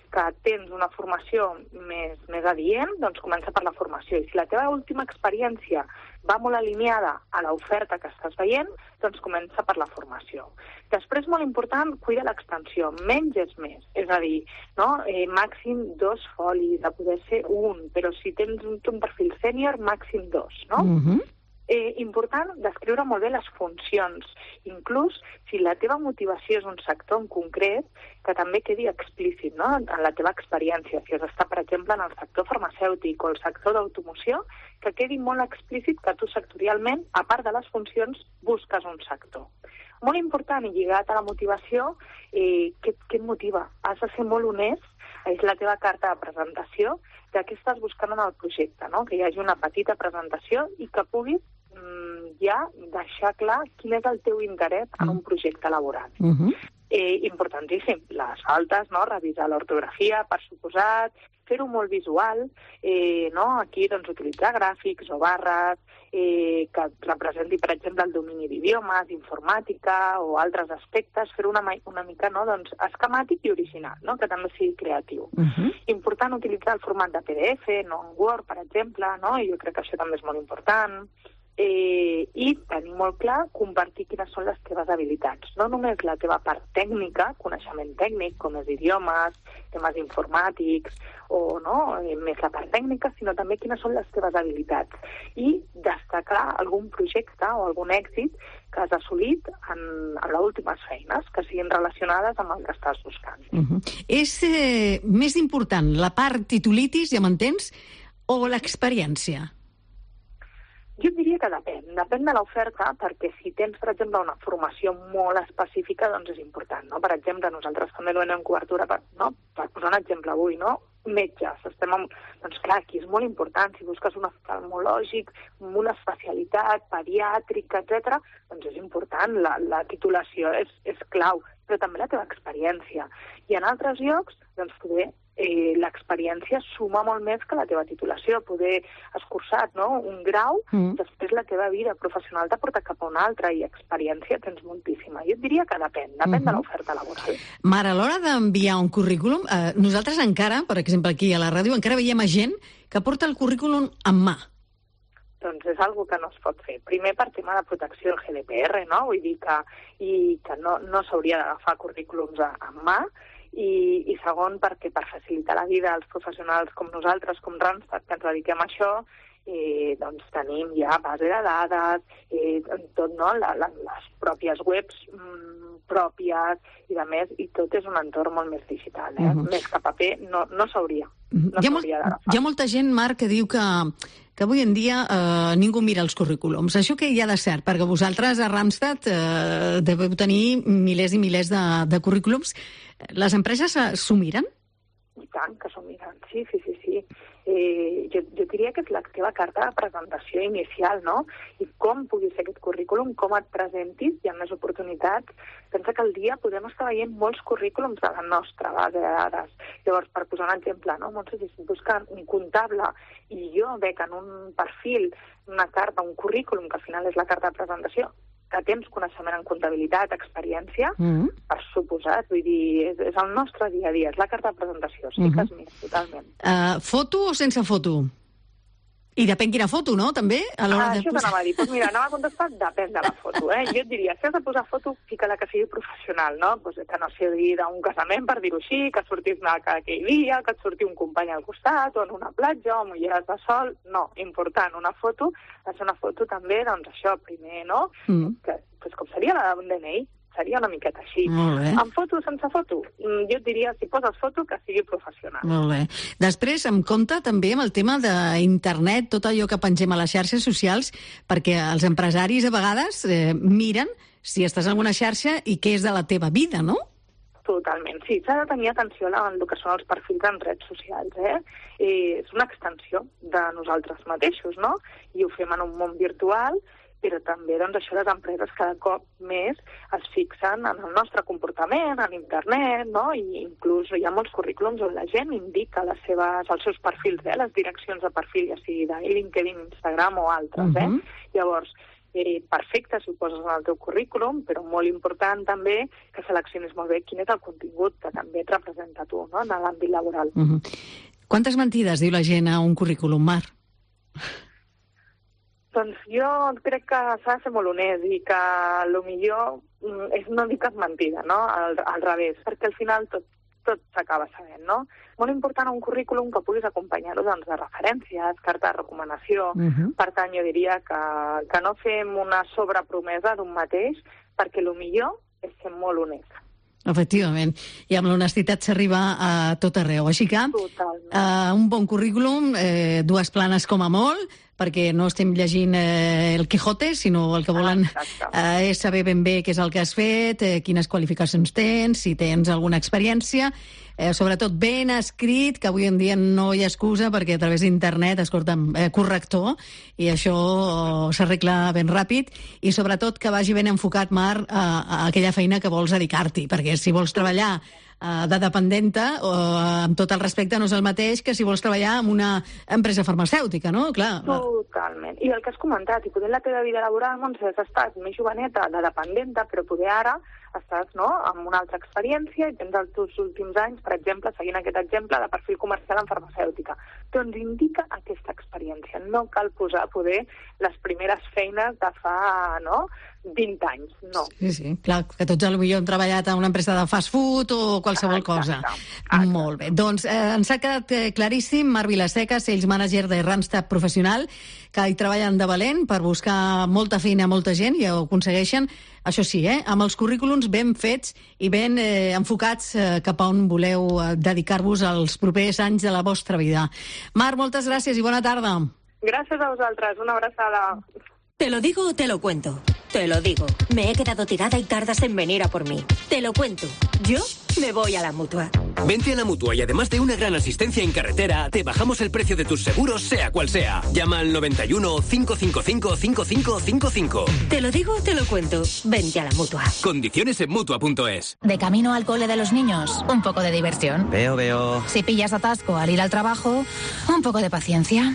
que tens una formació més, més adient, doncs comença per la formació. I si la teva última experiència va molt alineada a l'oferta que estàs veient, doncs comença per la formació. Després, molt important, cuida l'extensió. Menys és més. És a dir, no? eh, màxim dos folis, a poder ser un, però si tens un, un perfil sènior, màxim dos, no? Uh-huh. Eh, important descriure molt bé les funcions, inclús si la teva motivació és un sector en concret, que també quedi explícit, no?, en la teva experiència. Si has estat, per exemple, en el sector farmacèutic o el sector d'automoció, que quedi molt explícit que tu sectorialment, a part de les funcions, busques un sector. Molt important i lligat a la motivació, eh, què, què et motiva? Has de ser molt honest, és la teva carta de presentació, de què estàs buscant en el projecte, no? Que hi hagi una petita presentació i que puguis ja deixar clar quin és el teu interès en un projecte laboral. Uh-huh. Eh, importantíssim, les faltes, no? Revisar l'ortografia, per suposat, fer-ho molt visual, eh, no? Aquí doncs, utilitzar gràfics o barres eh, que representi, per exemple, el domini d'idiomes, informàtica o altres aspectes, fer-ho una, una mica no? doncs, esquemàtic i original, no? Que també sigui creatiu. Uh-huh. Important utilitzar el format de P D F, no en Word, per exemple, no? I jo crec que això també és molt important. Eh, i tenir molt clar compartir quines són les teves habilitats. No només la teva part tècnica, coneixement tècnic, com és idiomes, temes informàtics, o no, eh, més la part tècnica, sinó també quines són les teves habilitats. I destacar algun projecte o algun èxit que has assolit en, en les últimes feines, que siguin relacionades amb el que estàs buscant. Uh-huh. És eh, més important la part titulitis, ja m'entens, o l'experiència? Jo diria que depèn. Depèn de l'oferta, perquè si tens, per exemple, una formació molt específica, doncs és important, no? Per exemple, nosaltres també donem cobertura, per, no? Per posar un exemple avui, no? Metges. Estem amb... Doncs clar, aquí és molt important. Si busques un oftalmològic, amb una especialitat pediàtrica, etcètera, doncs és important. La, la titulació és, és clau, però també la teva experiència. I en altres llocs, doncs poder Eh, l'experiència suma molt més que la teva titulació. Poder escurçat, no?, un grau, mm. després la teva vida professional t'ha portat cap a una altra i experiència tens moltíssima. Jo et diria que depèn, depèn mm-hmm. de l'oferta laboral. Mar, a l'hora d'enviar un currículum, eh, nosaltres encara, per exemple aquí a la ràdio, encara veiem a gent que porta el currículum en mà. Doncs és algo que no es pot fer. Primer per tema de protecció del G D P R, no? Vull dir que, i que no, no s'hauria d'agafar currículums en mà, I, i segon perquè per facilitar la vida als professionals com nosaltres, com Randstad, que ens dediquem a això, eh, doncs tenim ja base de dades, eh, tot, no? La, la, les pròpies webs mm, pròpies i de més, i tot és un entorn molt més digital, eh? Uh-huh. Més que paper no, no s'hauria. No hi, ha molt, hi ha molta gent, Marc, que diu que, que avui en dia eh, ningú mira els currículums. Això que hi ha de cert, perquè vosaltres a Randstad eh, deveu tenir milers i milers de, de currículums. Les empreses s'ho miren? I tant que s'ho miren, sí, sí, sí. sí. Eh, jo, jo diria que és la teva carta de presentació inicial, no? I com pugui ser aquest currículum, com et presentis, hi ha més oportunitats. Pensa que al dia podem estar veient molts currículums de la nostra base de dades. Llavors, per posar un exemple, no? Montse, si busquen un comptable i jo veig en un perfil una carta, un currículum, que al final és la carta de presentació, que tens coneixement en comptabilitat, experiència, mm-hmm. per suposat, vull dir, és, és el nostre dia a dia, és la carta de presentació, sí mm-hmm. que és més, totalment. Uh, foto o sense foto? I depèn quina foto, no?, també? A l'hora ah, de... això t'anava a dir. Pues mira, anava a contestar, depèn de la foto, eh? Jo et diria, si has de posar foto, fica-la que sigui professional, no? Pues que no sigui d'un casament, per dir-ho així, que sortis aquell dia, que et surti un company al costat, o en una platja, o amb ulleres de sol. No, important, una foto, ha de ser una foto també, doncs això, primer, no? Mm. Que, pues com seria la d'un D N I, seria una miqueta així. Amb foto o sense foto? Jo et diria, si poses foto, que sigui professional. Molt bé. Després, em compta també amb el tema d'internet, tot allò que pengem a les xarxes socials, perquè els empresaris a vegades eh, miren si estàs en alguna xarxa i què és de la teva vida, no? Totalment, sí. S'ha de tenir atenció en el que són els perfils en redes socials, eh? eh? És una extensió de nosaltres mateixos, no? I ho fem en un món virtual, però també doncs, això les empreses cada cop més es fixen en el nostre comportament, en internet, no? I inclús hi ha molts currículums on la gent indica les seves, els seus perfils, eh? Les direccions de perfil, ja sigui de LinkedIn, Instagram o altres. Uh-huh. eh? Llavors, eh, perfecte si ho poses en el teu currículum, però molt important també que seleccionis molt bé quin és el contingut que també et representa tu, no?, en l'àmbit laboral. Uh-huh. Quantes mentides diu la gent a un currículum, Mar? Doncs jo crec que s'ha de ser molt honest i que el millor és no dir cap mentida, no?, al, al revés, perquè al final tot, tot s'acaba sabent, no? Molt important un currículum que puguis acompanyar-ho doncs, de referències, carta de recomanació. Uh-huh. Per tant, jo diria que, que no fem una sobrepromesa d'un mateix, perquè el millor és ser molt honest. Efectivament, i amb l'honestitat s'arriba a tot arreu. Així que, uh, un bon currículum, eh, dues planes com a molt, perquè no estem llegint eh, el Quijote, sinó el que volen eh, és saber ben bé què és el que has fet, eh, quines qualificacions tens, si tens alguna experiència, eh, sobretot ben escrit, que avui en dia no hi ha excusa, perquè a través d'internet, escolta'm, eh, corrector, i això oh, s'arregla ben ràpid, i sobretot que vagi ben enfocat, Mar, a, a aquella feina que vols dedicar-t'hi, perquè si vols treballar de dependenta, o amb tot el respecte, no és el mateix que si vols treballar en una empresa farmacèutica, no? Clar. Totalment. I el que has comentat, i poder la teva vida laboral, Montse, has estat més joveneta de dependenta, però poder ara estàs, no?, amb una altra experiència i tens els teus últims anys, per exemple, seguint aquest exemple de perfil comercial en farmacèutica. Doncs indica aquesta experiència. No cal posar poder les primeres feines de fa, no?, vint anys, no. Sí, sí, clar, que tots potser hem treballat en una empresa de fast food o qualsevol cosa. Exacte. Molt bé. Doncs eh, ens ha quedat eh, claríssim, Mar Vilaseca, Sales Manager de Randstad Professional, que hi treballen de valent per buscar molta feina a molta gent i ho aconsegueixen, això sí, eh, amb els currículums ben fets i ben eh, enfocats eh, cap a on voleu eh, dedicar-vos als propers anys de la vostra vida. Mar, moltes gràcies i bona tarda. Gràcies a vosaltres, una abraçada. Te lo digo o te lo cuento. Te lo digo. Me he quedado tirada y tardas en venir a por mí. Te lo cuento. Yo me voy a la Mutua. Vente a la Mutua y además de una gran asistencia en carretera, te bajamos el precio de tus seguros, sea cual sea. Llama al noventa y uno, cinco cinco cinco, cinco cinco cinco cinco. Te lo digo o te lo cuento. Vente a la Mutua. Condiciones en Mutua punto es. De camino al cole de los niños, un poco de diversión. Veo, veo. Si pillas atasco al ir al trabajo, un poco de paciencia.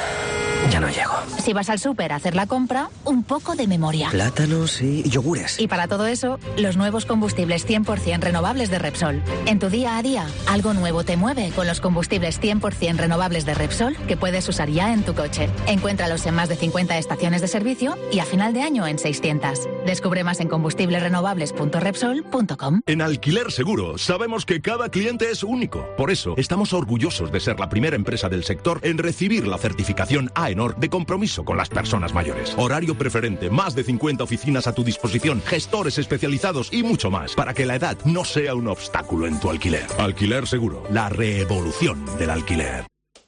Ya no llego. Si vas al súper a hacer la compra, un poco de memoria. Plátanos y yogures. Y para todo eso, los nuevos combustibles cien por ciento renovables de Repsol. En tu día a día, algo nuevo te mueve con los combustibles cien por ciento renovables de Repsol que puedes usar ya en tu coche. Encuéntralos en más de cincuenta estaciones de servicio y a final de año en seiscientas. Descubre más en combustibles renovables punto repsol punto com. En Alquiler Seguro sabemos que cada cliente es único. Por eso estamos orgullosos de ser la primera empresa del sector en recibir la certificación AENOR de compromiso con las personas mayores. Horario preferente, más de cincuenta oficinas a tu disposición, gestores especializados y mucho más, para que la edad no sea un obstáculo en tu alquiler. Alquiler Seguro, la revolución del alquiler.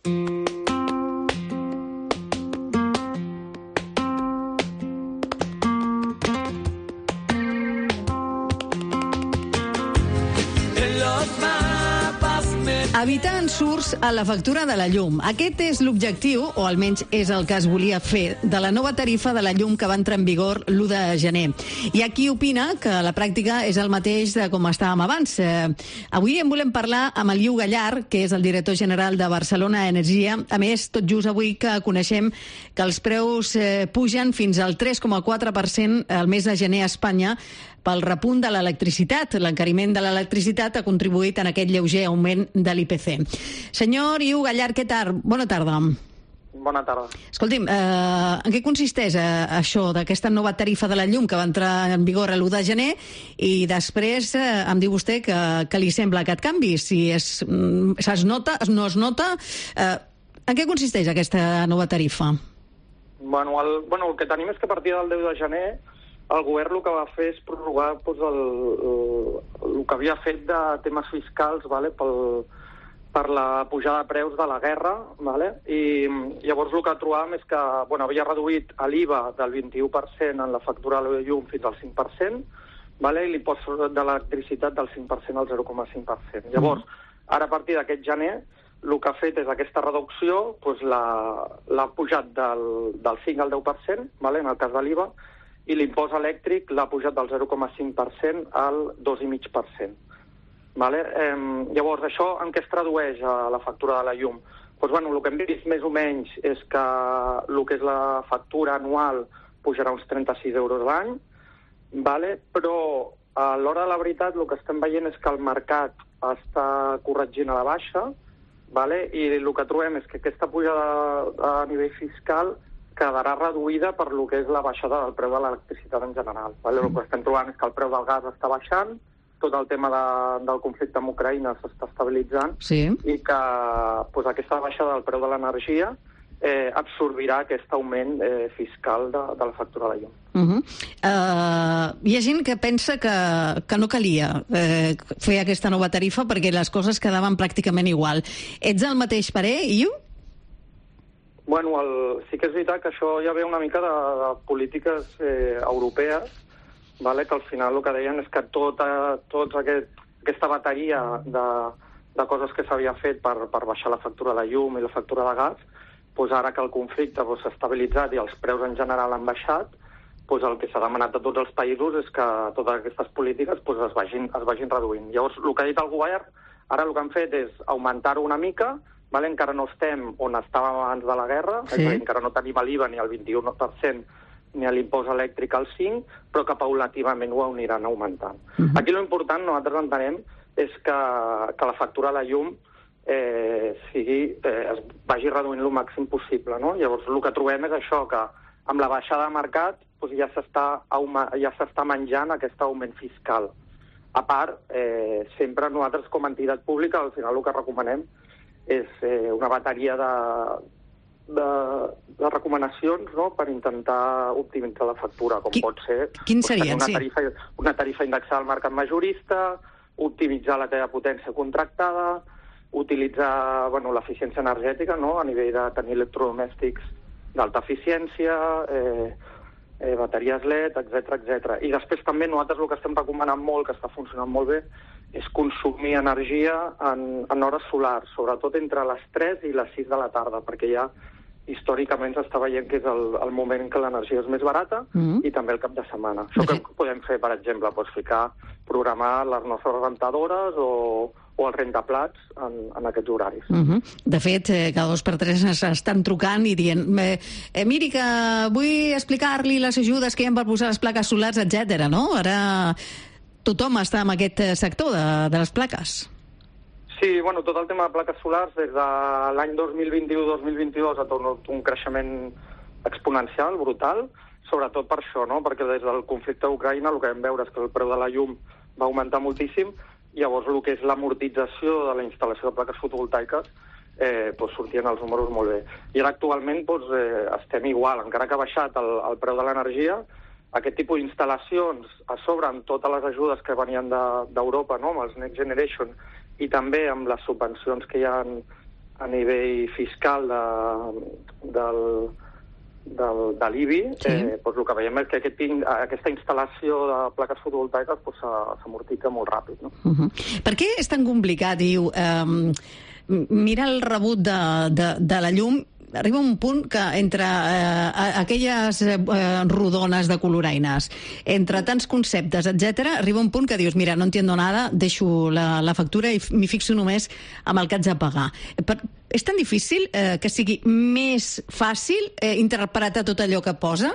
Evitar ensurts a la factura de la llum. Aquest és l'objectiu, o almenys és el que es volia fer, de la nova tarifa de la llum que va entrar en vigor l'u de gener. Hi ha qui opina que la pràctica és el mateix de com estàvem abans. Eh, avui en volem parlar amb el Iu Gallar, que és el director general de Barcelona Energia. A més, tot just avui que coneixem que els preus eh, pugen fins al tres coma quatre per cent al mes de gener a Espanya, pel repunt de l'electricitat. L'encariment de l'electricitat ha contribuït en aquest lleuger augment de l'I P C. Senyor Iu Gallar, què tal? Bona tarda. Bona tarda. Escolti'm, eh, en què consisteix eh, això d'aquesta nova tarifa de la llum que va entrar en vigor l'u de gener i després eh, em diu vostè que, que li sembla aquest canvi? Si es, es nota, no es nota... Eh, en què consisteix aquesta nova tarifa? Bueno el, bueno, el que tenim és que a partir del deu de gener el govern el que va fer és prorrogar doncs, el, el, el que havia fet de temes fiscals, vale, pel, per la pujada de preus de la guerra, vale? I llavors el que trobàvem és que bueno, havia reduït l'I V A del vint-i-u per cent en la factura de la llum fins al cinc per cent, vale? I l'impost de l'electricitat del cinc per cent al zero coma cinc per cent. Llavors, ara a partir d'aquest gener, el que ha fet és aquesta reducció, doncs l'ha pujat del, del cinc al deu per cent, vale? En el cas de l'I V A, i l'impost elèctric l'ha pujat del zero coma cinc per cent al dos coma cinc per cent. Vale? Eh, llavors, això en què es tradueix a la factura de la llum? Pues, bueno, el que hem vist més o menys és que el que és la factura anual pujarà uns trenta-sis euros l'any, vale? Però a l'hora de la veritat el que estem veient és que el mercat està corregint a la baixa, vale? I el que trobem és que aquesta pujada a nivell fiscal quedarà reduïda per lo que és la baixada del preu de l'electricitat en general. Vale? El que estem trobant és que el preu del gas està baixant, tot el tema de, del conflicte amb Ucraïna s'està estabilitzant sí. i que pues, aquesta baixada del preu de l'energia eh, absorbirà aquest augment eh, fiscal de, de la factura de la llum. Uh -huh. uh, hi ha gent que pensa que, que no calia eh, fer aquesta nova tarifa perquè les coses quedaven pràcticament igual. Ets el mateix parer, Iu? Bueno, el, sí que és veritat que això ja ve una mica de, de polítiques eh, europees, vale? Que al final el que deien és que tota, tota aquest, aquesta bateria de, de coses que s'havia fet per, per baixar la factura de la llum i la factura de gas, doncs ara que el conflicte s'ha doncs, estabilitzat i els preus en general han baixat, doncs el que s'ha demanat a tots els països és que totes aquestes polítiques doncs, es, vagin, es vagin reduint. Llavors, el que ha dit el govern, ara el que han fet és augmentar-ho una mica, vale? Encara no estem on estàvem abans de la guerra, sí. És a dir, encara no tenim l'I V A ni el vint-i-u per cent ni l'impost elèctric al cinc per cent, però que paulativament ho aniran augmentant. Uh-huh. Aquí l'important, nosaltres entenem, és que, que la factura de la llum eh, sigui, eh, es vagi reduint el màxim possible, no? Llavors, el que trobem és això, que amb la baixada de mercat doncs ja s'està ja s'està menjant aquest augment fiscal. A part, eh, sempre nosaltres com a entitat pública, al final el que recomanem és eh, una bateria de, de, de recomanacions, no?, per intentar optimitzar la factura, com Qui, pot ser quin seria, una, sí. tarifa, una tarifa indexada al mercat majorista, optimitzar la teva potència contractada, utilitzar bueno, l'eficiència energètica, no?, a nivell de tenir electrodomèstics d'alta eficiència, eh, eh, bateries L E D, etcètera, etcètera. I després també nosaltres el que estem recomanant molt, que està funcionant molt bé, és consumir energia en, en hores solars, sobretot entre les tres i les sis de la tarda, perquè ja històricament s'està veient que és el, el moment en què l'energia és més barata mm-hmm. i també el cap de setmana. Això de que fet... podem fer, per exemple, doncs ficar, programar les nostres rentadores o, o els rentaplats en, en aquests horaris. Uh-huh. De fet, eh, cada dos per tres s'estan trucant i dient eh, eh, miri que vull explicar-li les ajudes que hi ha per posar les plaques solars, etcètera, no? Ara tothom està en aquest sector de, de les plaques. Sí, bueno, tot el tema de plaques solars des de l'any dos mil vint-i-u dos mil vint-i-dos ha tornat un creixement exponencial, brutal, sobretot per això, no? Perquè des del conflicte d'Ucraïna el que vam veure és que el preu de la llum va augmentar moltíssim. Llavors, el que és l'amortització de la instal·lació de plaques fotovoltaiques eh, doncs sortien els números molt bé. I ara actualment doncs, eh, estem igual, encara que ha baixat el, el preu de l'energia, aquest tipus d'instal·lacions a sobre amb totes les ajudes que venien d'Europa, no?, amb els Next Generation, i també amb les subvencions que hi ha a nivell fiscal de, del, del, de l'I B I, sí. eh, doncs el que veiem és que aquest, aquesta instal·lació de plaques fotovoltaiques doncs, s'amortitza molt ràpid. No? Uh-huh. Per què és tan complicat, diu, eh, mirar el rebut de, de, de la llum? Arriba un punt que entre eh, aquelles eh, rodones de coloraines, entre tants conceptes, etcètera, arriba un punt que dius, mira, no entiendo nada, deixo la, la factura i m'hi fixo només amb el que haig de pagar. Per, és tan difícil eh, que sigui més fàcil eh, interpretar tot allò que posa?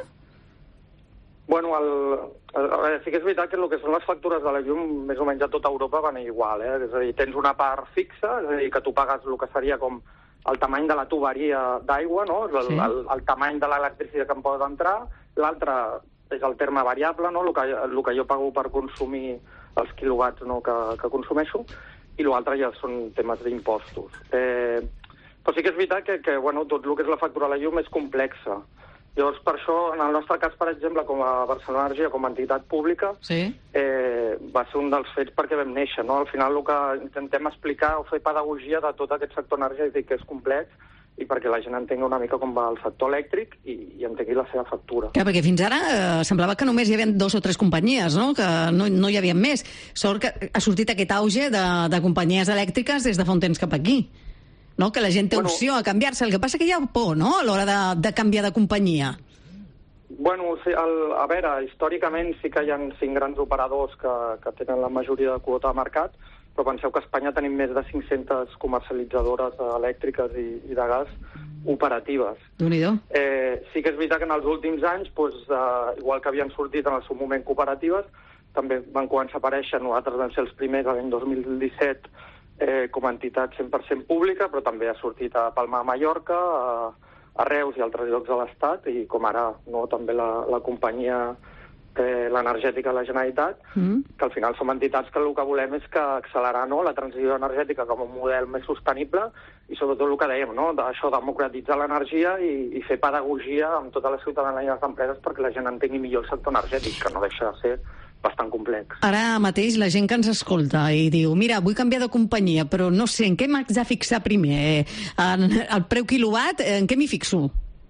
Bueno, el, el, a veure, sí que és veritat que el que són les factures de la llum més o menys a tota Europa van igual, eh? És a dir, tens una part fixa, és a dir, que tu pagues el que seria com el tamany de la tuberia d'aigua, no? El, sí. el, el tamany de l'electricitat que em pot entrar, l'altre és el terme variable, no? El que, el que jo pago per consumir els quilowatts, no? que, que consumeixo, i l'altre ja són temes d'impostos. Eh, però sí que és veritat que, que bueno, tot el que és la factura de la llum és complexa. Llavors, per això, en el nostre cas, per exemple, com a Barcelona Energia, com a entitat pública, sí. eh, va ser un dels fets perquè vam néixer, no? Al final el que intentem explicar o fer pedagogia de tot aquest sector energètic que és complex i perquè la gent entengui una mica com va el sector elèctric i, i entengui la seva factura. Clar, perquè fins ara eh, semblava que només hi havia dos o tres companyies, no? Que no, no hi havia més. Sort que ha sortit aquest auge de, de companyies elèctriques des de fa un temps cap aquí. No? Que la gent té bueno, opció a canviar-se. El que passa que hi ha por, no?, a l'hora de, de canviar de companyia. Bueno, sí, el, a veure, històricament sí que hi ha cinc grans operadors que, que tenen la majoria de quota de mercat, però penseu que a Espanya tenim més de cinc-centes comercialitzadores elèctriques i, i de gas operatives. Déu-n'hi-do. Eh, sí que és veritat que en els últims anys, doncs, eh, igual que havien sortit en el seu moment cooperatives, també van començar a aparèixer, nosaltres vam ser els primers l'any dos mil disset eh, com a entitat cent per cent pública, però també ha sortit a Palma de Mallorca, a, a Reus i altres llocs de l'Estat, i com ara no, també la, la companyia eh, l'energètica de la Generalitat, mm. que al final som entitats que el que volem és que accelerar, no, la transició energètica com un model més sostenible i sobretot el que dèiem, no, això, democratitzar l'energia i, i fer pedagogia amb tota la ciutadania i les empreses perquè la gent entengui millor el sector energètic, que no deixa de ser bastant complex. Ara mateix la gent que ens escolta i diu, mira, vull canviar de companyia, però no sé, en què m'haig de fixar primer? En el preu quilowatt, en què m'hi fixo?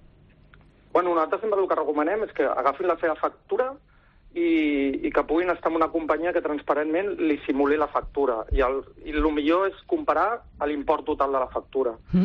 Bueno, nosaltres sempre el que recomanem és que agafin la seva factura i, i que puguin estar en una companyia que transparentment li simuli la factura. I el, i el millor és comparar l'import total de la factura. Mm.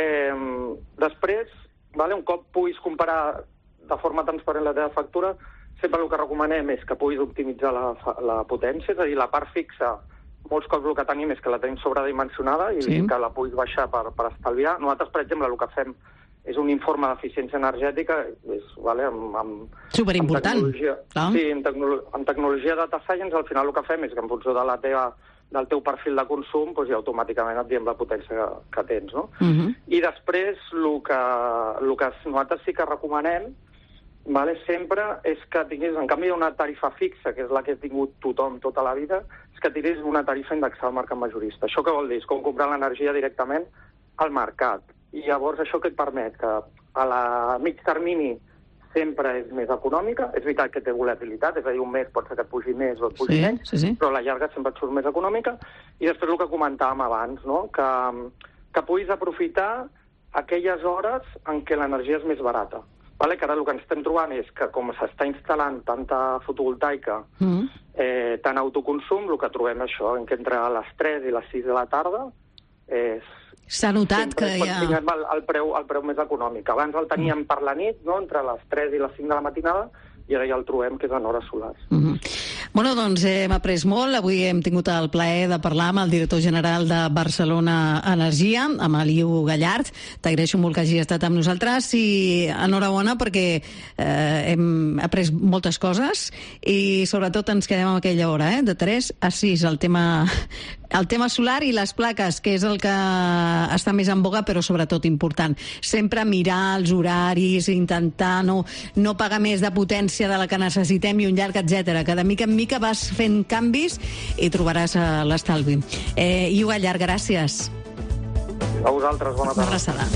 Eh, després, vale, un cop puguis comparar de forma transparent la teva factura, sempre el que recomanem és que puguis optimitzar la, la potència, és a dir, la part fixa, molts cops el que tenim és que la tenim sobredimensionada i sí. que la puguis baixar per, per estalviar. Nosaltres, per exemple, el que fem és un informe d'eficiència energètica, és, vale, amb, amb, superimportant. Amb tecnologia, sí, amb, tecno, amb tecnologia data science, al final el que fem és que en funció de la teva, del teu perfil de consum, doncs ja automàticament et diem la potència que, que tens, no? Uh-huh. I després, el que, el que nosaltres sí que recomanem, vale, sempre és que tinguis, en canvi d'una tarifa fixa, que és la que ha tingut tothom tota la vida, és que tinguis una tarifa indexada al mercat majorista. Això què vol dir? És com comprar l'energia directament al mercat. I llavors això que et permet que a la mig termini sempre és més econòmica, és veritat que té volatilitat, és a dir, un mes pot ser que et pugi més o et pugi sí, menys, sí, sí. però a la llarga sempre et surt més econòmica. I després el que comentàvem abans, no? que, que puguis aprofitar aquelles hores en què l'energia és més barata. Vale? Que ara el que ens estem trobant és que com s'està instal·lant tanta fotovoltaica, mm. eh, tant autoconsum, el que trobem això, en que entre les tres i les sis de la tarda és... S'ha notat que hi ha... El, el, preu, el preu més econòmic. Abans el teníem per la nit, no?, entre les tres i les cinc de la matinada, i ara ja el trobem que és en hores solars. Mm-hmm. Bueno, doncs hem après molt. Avui hem tingut el plaer de parlar amb el director general de Barcelona Energia, amb Eliu Gallart. T'agraeixo molt que hagi estat amb nosaltres i enhorabona perquè eh, hem après moltes coses i sobretot ens quedem amb aquella hora, eh, de tres a sis, el tema... El tema solar i les plaques, que és el que està més en boga, però sobretot important. Sempre mirar els horaris, intentar no, no pagar més de potència de la que necessitem i un llarg, etcètera. Que de mica en mica vas fent canvis i trobaràs l'estalvi. Eh, Eliu Gallart, gràcies. A vosaltres, bona tarda. Una abraçada.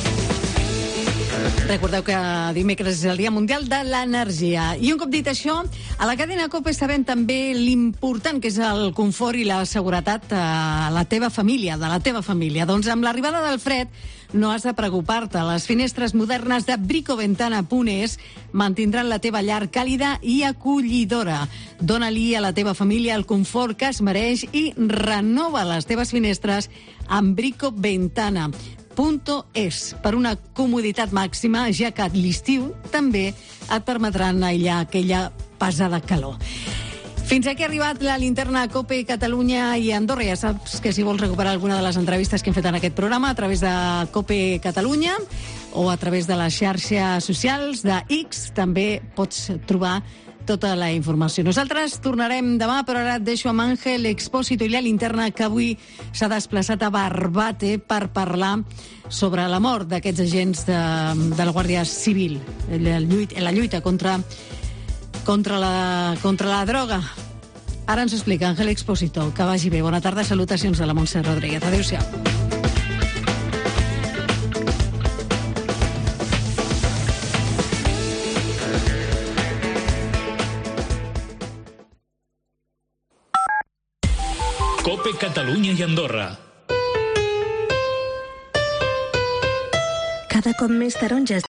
Recordeu que dimecres és el Dia Mundial de l'Energia. I un cop dit això, a la cadena COPE sabem també l'important que és el confort i la seguretat a la teva família, de la teva família. Doncs amb l'arribada del fred no has de preocupar-te. Les finestres modernes de bricoventana punt es mantindran la teva llar càlida i acollidora. Dóna-li a la teva família el confort que es mereix i renova les teves finestres amb bricoventana. .es per una comoditat màxima, ja que l'estiu també et permetran aïllar aquella pesada calor. Fins aquí ha arribat la linterna COPE Catalunya i Andorra. Ja saps que si vols recuperar alguna de les entrevistes que hem fet en aquest programa a través de COPE Catalunya o a través de les xarxes socials de X, també pots trobar tota la informació. Nosaltres tornarem demà, però ara et deixo amb Àngel Expósito i la linterna, que avui s'ha desplaçat a Barbate per parlar sobre la mort d'aquests agents de, de la Guàrdia Civil, la lluita, la lluita contra, contra, la, contra la droga. Ara ens ho explica Àngel Expósito. Que vagi bé. Bona tarda, salutacions de la Montse Rodríguez. Adéu-siau. COPE Catalunya i Andorra. Cada cop més taronges